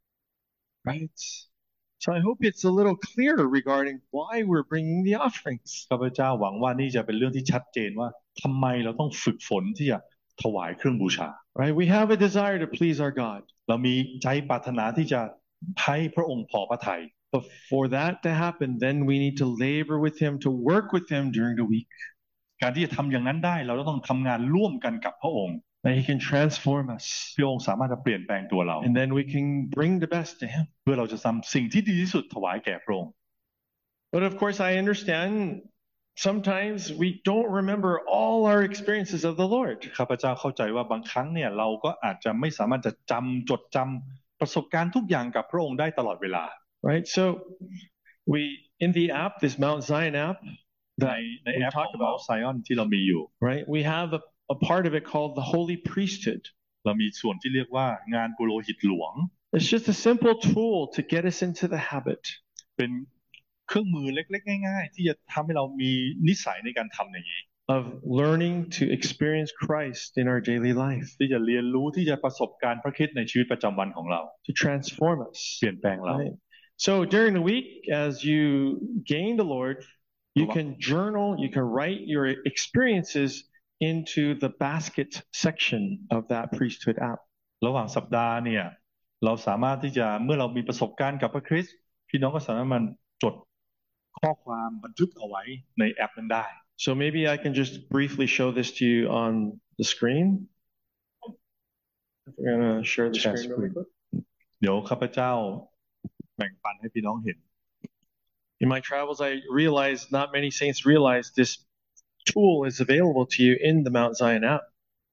Speaker 1: Right? So I hope it's a little clearer regarding why we're bringing the offerings.
Speaker 2: ข้าพเจ้าหวังว่านี่จะเป็นเรื่องที่ชัดเจนว่าทำไมเราต้องฝึกฝนที่จะถวายเครื่องบูชา
Speaker 1: Right? We have a desire to please our God.
Speaker 2: เรามีใจปรารถนาที่จะให้พระองค์พอพระทัย
Speaker 1: But for that to happen, then we need to labor with Him, to work with Him during the week.
Speaker 2: การที่จะทำอย่างนั้นได้เราต้องทำงานร่วมกันกับพระองค์
Speaker 1: That He can transform us.
Speaker 2: พระองค์สามารถจะเปลี่ยนแปลงตัวเรา
Speaker 1: And then we can bring the best to Him.
Speaker 2: เพื่อเราจะทำสิ่งที่ดีที่สุดถวายแก่พระองค์
Speaker 1: But of course, I understand sometimes we don't remember all our experiences of the Lord.
Speaker 2: ข้าพเจ้าเข้าใจว่าบางครั้งเนี่ยเราก็อาจจะไม่สามารถจะจดจำประสบการณ์ทุกอย่างกับพระองค์ได้ตลอดเวลา
Speaker 1: Right? So we, in the app, this Mount Zion app,
Speaker 2: ในแอปของเราไซออนที่เรามีอยู่
Speaker 1: right? We have a part of it called the Holy Priesthood.
Speaker 2: เรามีส่วนที่เรียกว่างานปุโรหิตหลวง
Speaker 1: It's just a simple tool to get us into the habit.
Speaker 2: เป็นเครื่องมือเล็กๆง่ายๆที่จะทำให้เรามีนิสัยในการทำอย่างนี้
Speaker 1: of learning to experience Christ in our daily life,
Speaker 2: ที่จะเรียนรู้ที่จะประสบการณ์พระคริสต์ในชีวิตประจำวันของเรา
Speaker 1: to transform us.
Speaker 2: เปลี่ยนแปลงเรา
Speaker 1: Right? So during the week, as you gain the Lord, you can journal, you can write your experiences into the basket section of that priesthood app.
Speaker 2: ระหว่างสัปดาห์เนี่ยเราสามารถที่จะเมื่อเรามีประสบการณ์กับพระคริสต์พี่น้องก็สามารถมันจดข้อความบันทึกเอาไว้ในแอปนั้นได้
Speaker 1: So maybe I can just briefly show this to you on the screen. We're going to share the screen really quick.
Speaker 2: เดี๋ยวข้าพเจ้าแบ่งปันให้พี่น้องเห็น
Speaker 1: In my travels, I realized not many saints realize this tool is available to you in the Mount Zion app.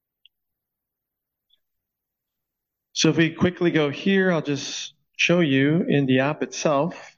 Speaker 1: So if we quickly go here, I'll just show you in the app itself.
Speaker 2: อั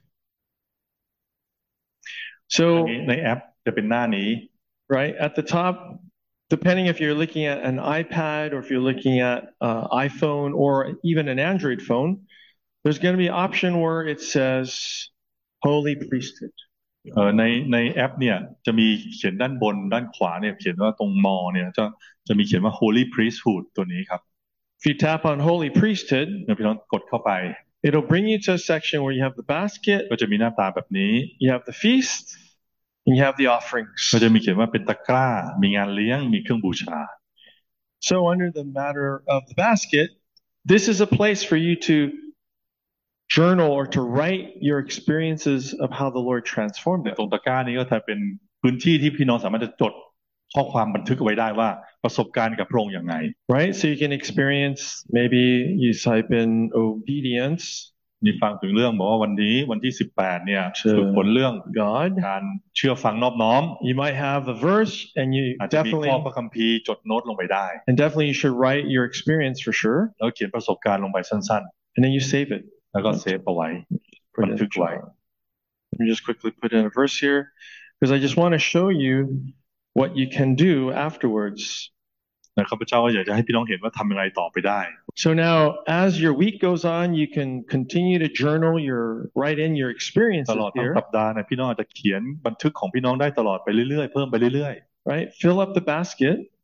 Speaker 2: น
Speaker 1: So
Speaker 2: นี้ในแอปจะเป็นหน้านี้
Speaker 1: right at the top, depending if you're looking at an iPad or if you're looking at iPhone or even an Android phone, there's going to be an option where it says Holy Priesthood.
Speaker 2: ในแอปเนี่ยจะมีเขียนด้านบนด้านขวาเนี่ยเขียนว่าตรงมอเนี่ยจะมีเขียนว่า Holy Priesthood ตัวนี้ครับ
Speaker 1: If you tap on Holy Priesthood,
Speaker 2: เดี๋ยวพี่น้องกดเข้าไป
Speaker 1: it'll bring you to a section where you have the basket,
Speaker 2: ก็จะมีหน้าตาแบบนี้
Speaker 1: you have the feast, and you have the offerings.
Speaker 2: ก็จะมีเขียนว่าเป็นตะกร้ามีงานเลี้ยงมีเครื่องบูชา
Speaker 1: So under the matter of the basket, this is a place for you to journal or to write your experiences of how the Lord transformed
Speaker 2: ใน
Speaker 1: them.
Speaker 2: ตรงตะกร้านี้ก็จะเป็นพื้นที่ที่พี่น้องสามารถจะจดข้อความบันทึกเอาไว้ได้ว่าประสบการณ์กับพระองค์อย่างไร
Speaker 1: Right? So you can experience, maybe you type in obedience
Speaker 2: มีฟังถึงเรื่องบอกว่าวันนี้วันที่18เนี่ยฝึกฝนเรื่อง
Speaker 1: God.
Speaker 2: การเชื่อฟังนอบน้อม
Speaker 1: You might have a verse and you
Speaker 2: อาจจะมีข้อ
Speaker 1: definitely
Speaker 2: พระคัมภีร์จดโน้ตลงไปได้
Speaker 1: you should write your experience for sure.
Speaker 2: แล้วเขียนประสบการณ์ลงไปสั้น
Speaker 1: And then you save it.
Speaker 2: ๆ แล้วก็เซฟเอาไว้
Speaker 1: Put
Speaker 2: บัน
Speaker 1: in
Speaker 2: ทึกไว้
Speaker 1: Let me just quickly put in a verse here because I just want to show you what you can do afterwards.
Speaker 2: นะข้าพเจ้าก็อยากจะให้พี่น้องเห็นว่าทำยังไงต่อไปได้
Speaker 1: So now, as your week goes on, you can continue to journal write in your
Speaker 2: ต
Speaker 1: experiences
Speaker 2: ลอดทั้ง
Speaker 1: here,
Speaker 2: สัปดาห์เนี่ยพี่น้องอาจจะเขียนบันทึกของพี่น้องได้ตลอดไปเรื่อยๆเพิ่มไปเรื่อย
Speaker 1: right? Fill up the basket.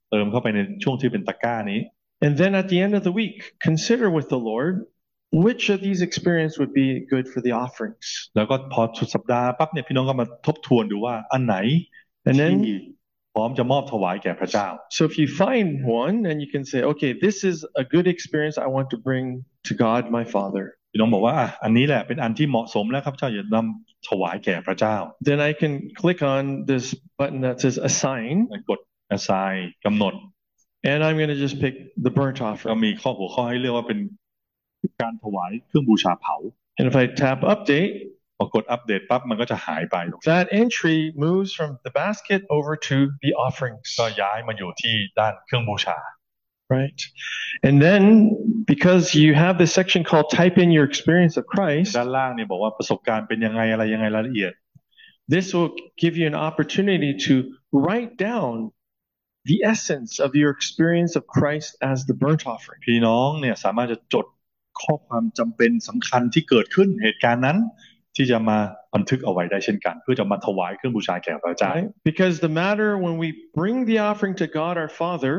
Speaker 2: เติมเข้าไปในช่วงที่เป็นตะกร้านี้
Speaker 1: And then at the end of the week, consider with the Lord which of these experiences would be good for the offerings.
Speaker 2: แล้วก็พอสุดสัปดาห์ปั๊บเนี่ยพี่น้องก็มาทบทวนดูว่าอันไหน
Speaker 1: And
Speaker 2: ที่
Speaker 1: then,
Speaker 2: พร้อมจะมอบถวายแก่พระเจ้า
Speaker 1: so if you find one and you can say, okay, this is a good experience I want to bring to God, my Father.
Speaker 2: พี่น้องบอกว่าอันนี้แหละเป็นอันที่เหมาะสมแล้วครับเจ้าอย่านำถวายแก่พระเจ้า
Speaker 1: Then I can click on this button that says assign.
Speaker 2: กด assign กำหนด
Speaker 1: And I'm going to just pick the burnt
Speaker 2: ก็
Speaker 1: offering.
Speaker 2: มีหัวข้อให้เลือกว่าเป็นการถวายเครื่องบูชาเผา
Speaker 1: And if I tap update,
Speaker 2: พอกดอัปเดตปั๊บมันก็จะหายไป
Speaker 1: that entry moves from the basket over to the offerings.
Speaker 2: ก็ย้ายมาอยู่ที่ด้านเครื่องบูชา
Speaker 1: Right? And then, because you have this section called type in your experience of Christ,
Speaker 2: ด้านล่างเนี่ยบอกว่าประสบการณ์เป็นยังไงอะไรยังไงรายละเอียด
Speaker 1: this will give you an opportunity to write down the essence of your experience of Christ as the burnt offering.
Speaker 2: พี่น้องเนี่ยสามารถจะจดข้อความจำเป็นสำคัญที่เกิดขึ้นเหตุการณ์นั้น ที่จะมาบันทึกเอาไว้ได้เช่นกัน เพื่อจะมาถวายเครื่องบูชาแก่พระเจ้า
Speaker 1: Right? Because the matter when we bring the offering to God our Father,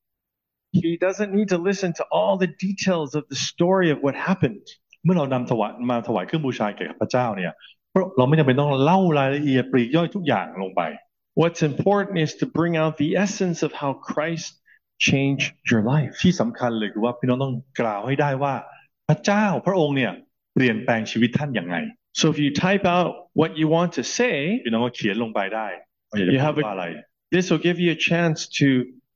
Speaker 1: He doesn't need to listen to all the details of the story of what happened.
Speaker 2: เมื่อเรานำถวายเครื่องบูชาแก่พระเจ้าเนี่ยเราไม่จำเป็นต้องเล่ารายละเอียดปลีกย่อยทุกอย่างลงไป
Speaker 1: What's important is to bring out the essence of how Christ changed your life.
Speaker 2: ที่สำคัญเลยคือว่าพี่น้องต้องกล่าวให้ได้ว่าพระเจ้าพระองค์เนี่ยเปลี่ยนแปลงชีวิตท่านอย่างไง
Speaker 1: So if you type out what you want to say,
Speaker 2: พี่น้องก็เขียนลงไปได้ว่าอยากจะพูดว่าอะไร
Speaker 1: this will give you a chance to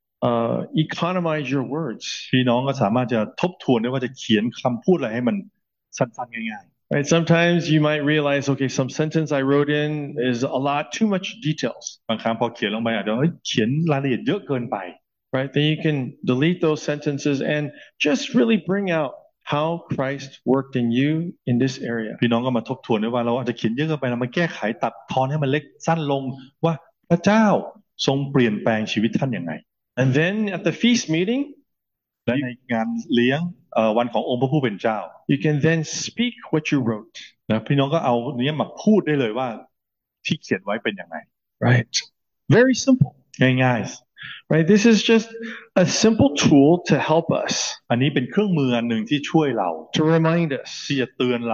Speaker 1: economize your words.
Speaker 2: พี่น้องก็สามารถจะทบทวนได้ว่าจะเขียนคำพูดอะไรให้มันสั้นๆง่าย
Speaker 1: Right? Sometimes you might realize, okay, some sentence I wrote in is a lot too much details.
Speaker 2: ๆบางครั้งพอเขียนลงไปอาจจะเขียนรายละเอียดเยอะเกินไป
Speaker 1: Right? Then you can delete those sentences and just really bring out how Christ worked in you in this area.
Speaker 2: พี่น้องก็มาทบทวนด้วยว่าเราอาจจะเขียนเยอะเกินไปเรามาแก้ไขตัดทอนให้มันเล็กสั้นลงว่าพระเจ้าทรงเปลี่ยนแปลงชีวิตท่านอย่างไร
Speaker 1: And then at the feast meeting,
Speaker 2: และในงานเลี้ยงวันขององค์พระผู้เป็นเจ้า
Speaker 1: you can then speak what you wrote.
Speaker 2: นะพี่น้องก็เอาเนี้ยมาพูดได้เลยว่าที่เขียนไว้เป็นอย่างไร
Speaker 1: Right? Very simple.
Speaker 2: ง่าย
Speaker 1: Right? This is just a simple tool to help us,
Speaker 2: ๆอันนี้เป็นเครื่องมืออันหนึ่งที่ช่วยเรา
Speaker 1: to remind us
Speaker 2: ที่จะเตือนเรา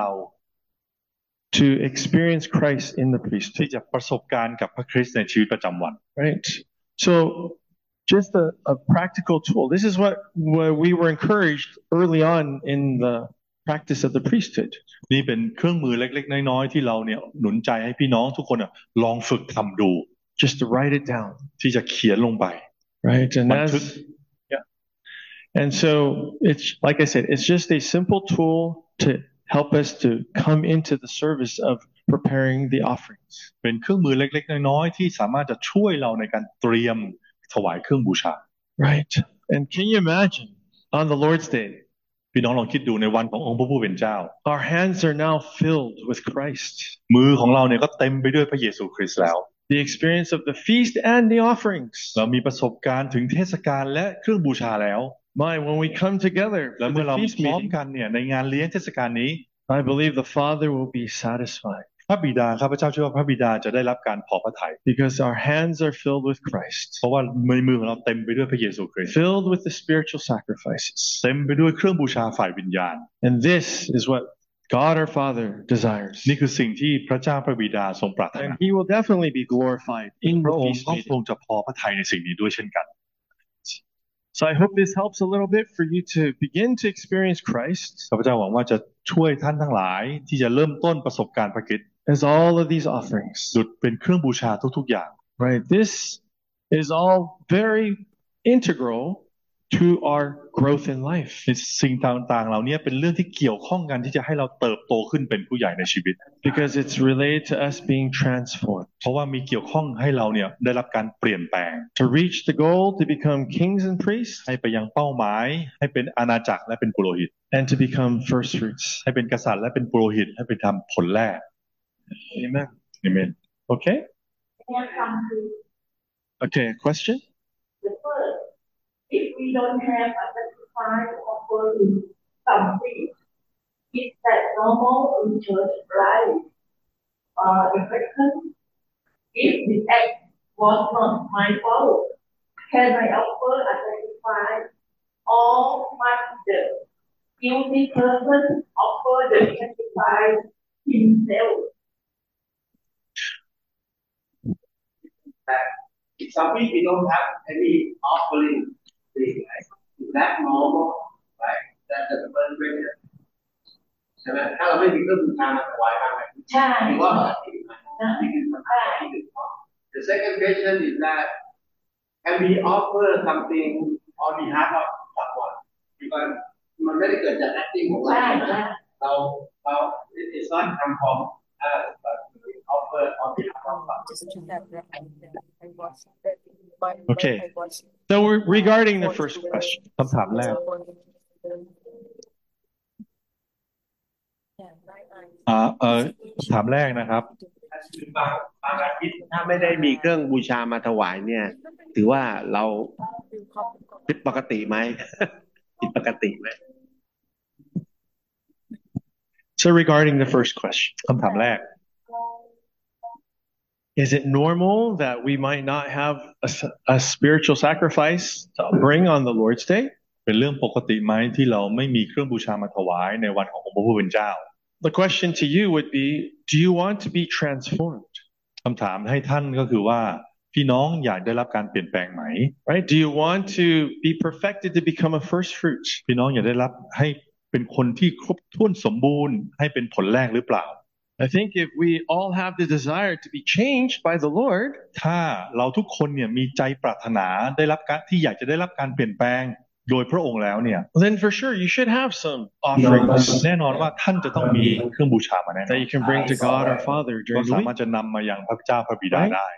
Speaker 1: to experience Christ in the
Speaker 2: ที่
Speaker 1: priesthood.
Speaker 2: จะประสบการณ์กับพระคริสต์ในชีวิตประจำวัน
Speaker 1: Right? So just a practical tool. This is what we were encouraged early on in the practice of the priesthood.
Speaker 2: นี่เป็นเครื่องมือเล็กๆน้อยๆที่เราเนี่ยหนุนใจให้พี่น้องทุกคนลองฝึกทำดู
Speaker 1: Just to write it down.
Speaker 2: ที่จะเขียนลงไป
Speaker 1: Right? And
Speaker 2: บันทึก
Speaker 1: yeah. And so it's like I said, it's just a simple tool to help us to come into the service of preparing the offerings.
Speaker 2: เป็นเครื่องมือเล็กๆน้อยๆที่สามารถจะช่วยเราในการเตรียมถวายเครื่องบูชา
Speaker 1: Right? And can you imagine on the Lord's Day,
Speaker 2: พี่น้องลองคิดดูในวันขององค์พระผู้เป็นเจ้า
Speaker 1: our hands are now filled with Christ.
Speaker 2: มือของเราเนี่ยก็เต็มไปด้วยพระเยซูคริสต์แล้ว
Speaker 1: The experience of the feast and the offerings.
Speaker 2: เรามีประสบการณ์ถึงเทศกาลและเครื่องบูชาแล้ว
Speaker 1: When we come together
Speaker 2: และ
Speaker 1: for
Speaker 2: เมื่อ
Speaker 1: the
Speaker 2: เรา
Speaker 1: feast
Speaker 2: พร้อม
Speaker 1: meeting,
Speaker 2: กันเนี่ยในงานเลี้ยงเทศกาลนี้
Speaker 1: I believe the Father will be satisfied
Speaker 2: พระบิดาข้าพเจ้าเชื่อว่าพระบิดาจะได้รับการพอพระทัย
Speaker 1: because our hands are filled with Christ,
Speaker 2: เพราะว่ามือของเราเต็มไปด้วยพระเยซูคริสต์
Speaker 1: filled with the spiritual sacrifices.
Speaker 2: เต็มไปด้วยเครื่องบูชาฝ่ายวิญญาณ
Speaker 1: And this is what God our Father desires.
Speaker 2: นี่คือสิ่งที่พระเจ้าพระบิดาทรงปรารถนา
Speaker 1: And He will definitely be glorified in
Speaker 2: พ
Speaker 1: the
Speaker 2: ระองค์
Speaker 1: feast
Speaker 2: ก็ค
Speaker 1: meeting.
Speaker 2: งจะพอพระทัยในสิ่งนี้ด้วยเช่นกัน
Speaker 1: So I hope this helps a little bit for you to begin to experience Christ
Speaker 2: ข้าพเจ้าหวังว่าจะช่วยท่านทั้งหลายที่จะเริ่มต้นประสบการณ์พระคริสต์
Speaker 1: as all of these offerings.
Speaker 2: ดุจเป็นเครื่องบูชาทุกๆอย่าง
Speaker 1: Right? This is all very integral to our growth in life.
Speaker 2: ในสิ่งต่างๆเหล่านี้เป็นเรื่องที่เกี่ยวข้องกันที่จะให้เราเติบโตขึ้นเป็นผู้ใหญ่ในชีวิต
Speaker 1: Because it's related to us being transformed.
Speaker 2: เพราะว่ามีเกี่ยวข้องให้เราเนี่ยได้รับการเปลี่ยนแปลง
Speaker 1: To reach the goal to become kings and priests
Speaker 2: ให้ไปยังเป้าหมายให้เป็นอาณาจักรและเป็นปุโรหิต
Speaker 1: and to become first fruits.
Speaker 2: ให้เป็นกษัตริย์และเป็นปุโรหิตให้ไปทำผลแรก
Speaker 1: Amen.
Speaker 2: เอเมน
Speaker 1: Okay? Okay, a question?
Speaker 3: The first, if we don't have a sacrifice offering something, is that normal in church life? The second, if the act was not my fault, can I offer identify all what the guilty person offer the justified himself?
Speaker 4: Some people don't have any offering thing, right? Is that normal, right? That's the first question. ใช่ไหมถ้าเราไม่มีเครื่องบูชามาถวายบ้างไหม
Speaker 3: ใช่
Speaker 4: หรือว่านี่คือคำถามที่หนึ่งเนาะ The second question is that can we offer something on behalf of someone because มันไม่ได้เกิดจาก acting ของเราเรา it's not come from us but we offer on behalf of someone.
Speaker 1: Okay. So regarding the first question,
Speaker 2: คำถามแรกถามแรกนะครับ
Speaker 4: บางอาทิตย์ถ้าไม่ได้มีเครื่องบูชามาถวายเนี่ยถือว่าเราผิดปกติไหม ผิดปกติไหม
Speaker 1: So regarding the first question,
Speaker 2: คำถามแรก
Speaker 1: is it normal that we might not have a spiritual sacrifice to bring on the Lord's Day?
Speaker 2: เป็นเรื่องปกติไหมที่เราไม่มีเครื่องบูชามาถวายในวันขององค์พระผู้เป็นเจ้า
Speaker 1: The question to you would be, do you want to be transformed?
Speaker 2: คำถามให้ท่านก็คือว่าพี่น้องอยากได้รับการเปลี่ยนแปลงไหม
Speaker 1: Right? Do you want to be perfected to become a first fruit?
Speaker 2: พี่น้องอยากได้รับให้เป็นคนที่ครบถ้วนสมบูรณ์ให้เป็นผลแรกหรือเปล่า
Speaker 1: I think if we all have the desire to be changed by the Lord,
Speaker 2: ถ้าเราทุกคนเนี่ยมีใจปรารถนาได้รับการที่อยากจะได้รับการเปลี่ยนแปลงโดยพระองค์แล้วเนี่ย
Speaker 1: then for sure you should have some offerings
Speaker 2: แน่นอนว่าท่านจะต้องมีเครื่องบูชามาแน่นอน
Speaker 1: that you can bring to God our Father
Speaker 2: ก็
Speaker 1: during the
Speaker 2: สามารถ
Speaker 1: week.
Speaker 2: จะนำมายังพระเจ้าพระบิดาได้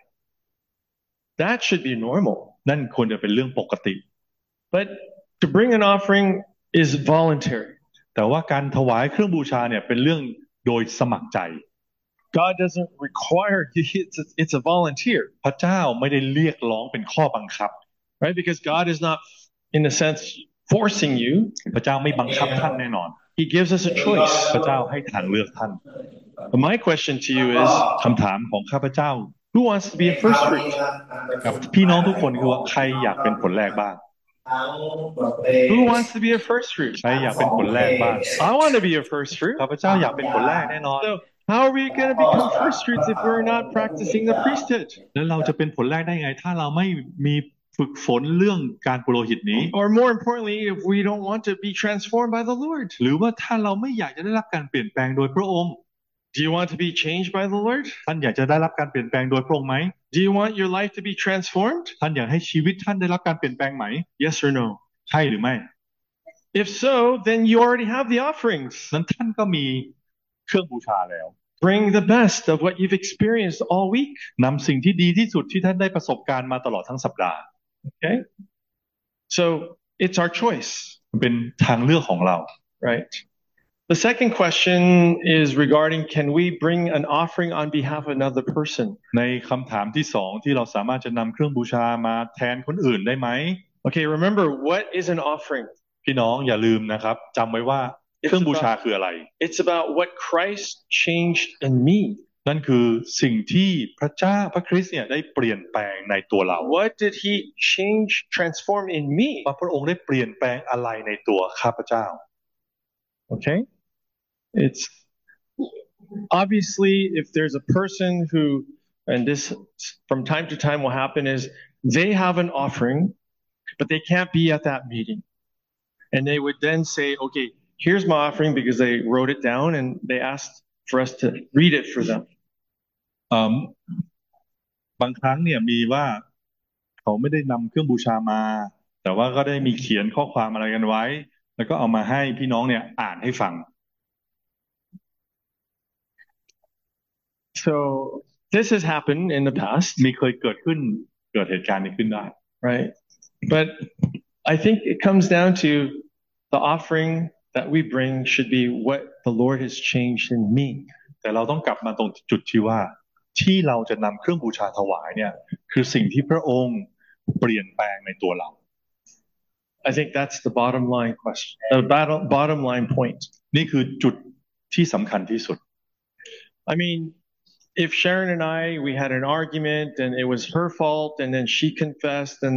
Speaker 1: That should be normal.
Speaker 2: นั่นควรจะเป็นเรื่องปกติ
Speaker 1: But to bring an offering is voluntary.
Speaker 2: แต่ว่าการถวายเครื่องบูชาเนี่ยเป็นเรื่องโดยสมัครใจ
Speaker 1: God doesn't require it's a volunteer.
Speaker 2: พระเจ้าไม่ได้เรียกร้องเป็นข้อบังคับ
Speaker 1: Right? Because God is not, in a sense, forcing you.
Speaker 2: พระเจ้าไม่บังคับท่านแน่นอน
Speaker 1: He gives us a choice.
Speaker 2: พระเจ้าให้ทางเลือกท่าน
Speaker 1: But my question to you is,
Speaker 2: คำถามของข้าพเจ้า
Speaker 1: who wants to be a first fruit?
Speaker 2: กับพี่น้องทุกคนคือว่าใครอยากเป็นผลแรกบ้าง
Speaker 1: Who wants to be a first fruit?
Speaker 2: ใครอยากเป็นผลแรกบ้าง
Speaker 1: I want to be a first fruit.
Speaker 2: ข้าพเจ้าอยากเป็นผลแรกแน่นอน
Speaker 1: So how are we going to become first fruits if we're not practicing the priesthood?
Speaker 2: แล้วเราจะเป็นผลแรกได้ไง ถ้าเราไม่มีฝึกฝนเรื่องการปุโรหิตนี้
Speaker 1: Or more importantly, if we don't want to be transformed by the Lord?
Speaker 2: หรือว่าถ้าเราไม่อยากจะได้รับการเปลี่ยนแปลงโดยพระองค์
Speaker 1: Do you want to be changed by the Lord?
Speaker 2: ท่านอยากจะได้รับการเปลี่ยนแปลงโดยพระองค์ไหม
Speaker 1: Do you want your life to be transformed?
Speaker 2: ท่านอยากให้ชีวิตท่านได้รับการเปลี่ยนแปลงไหม
Speaker 1: Yes or no?
Speaker 2: ใช่หรือไม่
Speaker 1: If so, then you already have the offerings.
Speaker 2: นั้นท่านก็มีเครื่องบูชาแล้ว
Speaker 1: Bring the best of what you've experienced all week.
Speaker 2: นำสิ่งที่ดีที่สุดที่ท่านได้ประสบการณ์มาตลอดทั้งสัปดาห์
Speaker 1: Okay? So it's our choice,
Speaker 2: มันเป็นทางเลือกของเรา
Speaker 1: right? The second question is regarding, can we bring an offering on behalf of another person?
Speaker 2: ในคำถามที่สองที่เราสามารถจะนำเครื่องบูชามาแทนคนอื่นได้ไหม
Speaker 1: Okay, remember, what is an offering?
Speaker 2: พี่น้องอย่าลืมนะครับจำไว้ว่าเครื่องบูชาคืออะไร
Speaker 1: It's about what Christ changed in me.
Speaker 2: นั่นคือสิ่งที่พระเจ้าพระคริสต์เนี่ยได้เปลี่ยนแปลงในตัวเรา
Speaker 1: What did he transform in me?
Speaker 2: ว่าพระองค์ได้เปลี่ยนแปลงอะไรในตัวข้าพเจ้า
Speaker 1: Okay? It's obviously if there's a person who, and this from time to time will happen, is they have an offering, but they can't be at that meeting. And they would then say, okay, here's my offering because they wrote it down and they asked for us to read it for them.
Speaker 2: บางครั้งเนี่ยมีว่าเขาไม่ได้นำเครื่องบูชามา แต่ว่าก็ได้มีเขียนข้อความอะไรกันไว้ แล้วก็เอามาให้พี่น้องเนี่ยอ่านให้ฟัง
Speaker 1: So this has happened in the past,
Speaker 2: มีเคยเกิดเหตุการณ์นี้ขึ้นได้
Speaker 1: right? But I think it comes down to the offering that we bring should be what the Lord has changed in me.
Speaker 2: แต่เราต้องกลับมาตรงจุดที่ว่าที่เราจะนำเครื่องบูชาถวายเนี่ยคือสิ่งที่พระองค์เปลี่ยนแปลงในตัวเรา
Speaker 1: I think that's the bottom line question, the bottom line point.
Speaker 2: นี่คือจุดที่สำคัญที่สุด
Speaker 1: I mean, if Sharon and we had an argument and it was her fault and then she confessed and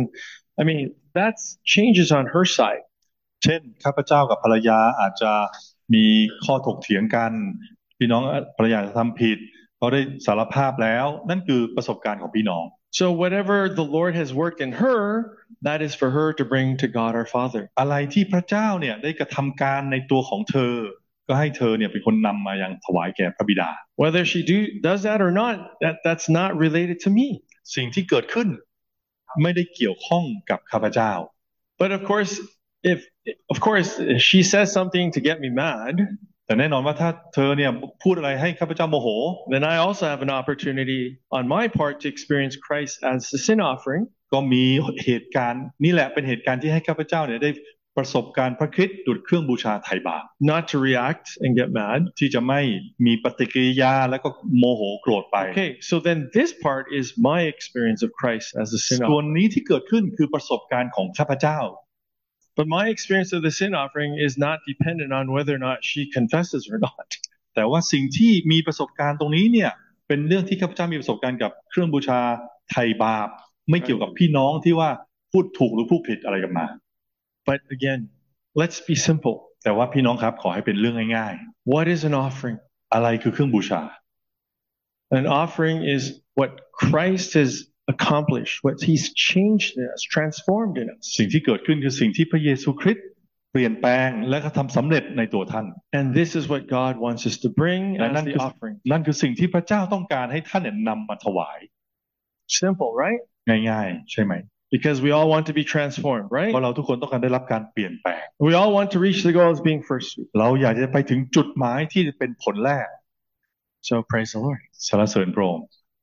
Speaker 1: I mean, that's changes on her side.
Speaker 2: เช่นข้าพเจ้ากับภรรยาอาจจะมีข้อถกเถียงกันพี่น้องภรรยาทำผิดเขาได้สารภาพแล้วนั่นคือประสบการณ์ของพี่น้อง
Speaker 1: So whatever the Lord has worked in her, that is for her to bring to God our Father.
Speaker 2: อะไรที่พระเจ้าเนี่ยได้กระทำการในตัวของเธอก็ให้เธอเนี่ยเป็นคนนำมายังถวายแก่พระบิดา
Speaker 1: Whether she does that or not, that's not related to me.
Speaker 2: สิ่งที่เกิดขึ้นไม่ได้เกี่ยวข้องกับข้าพเจ้า
Speaker 1: But of course, if she says something to get me mad,
Speaker 2: แต่แน่นอนว่าถ้าเธอเนี่ยพูดอะไรให้ข้าพเจ้าโมโห
Speaker 1: then I also have an opportunity on my part to experience Christ as the sin offering.
Speaker 2: ก็มีเหตุการณ์นี่แหละเป็นเหตุการณ์ที่ให้ข้าพเจ้าเนี่ยได้ประสบการณ์พระคริสต์ดุจเครื่องบูชาไถ่บาป
Speaker 1: Not to react and get mad.
Speaker 2: ที่จะไม่มีปฏิกิริยาแล้วก็โมโหโกรธไป
Speaker 1: Okay, so then this part is my experience of Christ as the sin
Speaker 2: ส่วน
Speaker 1: offering.
Speaker 2: นี้ที่เกิดขึ้นคือประสบการณ์ของข้าพเจ้า
Speaker 1: But my experience of the sin offering is not dependent on whether or not she confesses or not.
Speaker 2: แต่ว่าสิ่งที่มีประสบการณ์ตรงนี้เนี่ยเป็นเรื่องที่ข้าพเจ้ามีประสบการณ์กับเครื่องบูชาไถ่บาปไม่เกี่ยวกับพี่น้องที่ว่าพูดถูกหรือพูดผิดอะไรกันมา
Speaker 1: But again, let's be simple.
Speaker 2: แต่ว่าพี่น้องครับขอให้เป็นเรื่องง่าย
Speaker 1: What is an offering?
Speaker 2: ๆอะไรคือเครื่องบูชา
Speaker 1: An offering is what Christ has accomplished, what He's changed in us, transformed in us.
Speaker 2: สิ่งที่เกิดขึ้นคือสิ่งที่พระเยซูคริสต์เปลี่ยนแปลงและก็ทำสำเร็จในตัวท่าน
Speaker 1: And this is what God wants us to bring as the offering.
Speaker 2: นั่นคือสิ่งที่พระเจ้าต้องการให้ท่านเนี่ยนำมาถวาย
Speaker 1: Simple, right?
Speaker 2: ง่ายๆใช่ไหม
Speaker 1: Because we all want to be transformed,
Speaker 2: เพ
Speaker 1: right?
Speaker 2: ราะเราทุกคนต้องการได้รับการเปลี่ยนแปลง
Speaker 1: We all want to reach the goal as being first fruit.
Speaker 2: เราอยากจะไปถึงจุดหมายที่จะเป็นผลแรก
Speaker 1: So praise the Lord.
Speaker 2: สรรเสริญพระองค์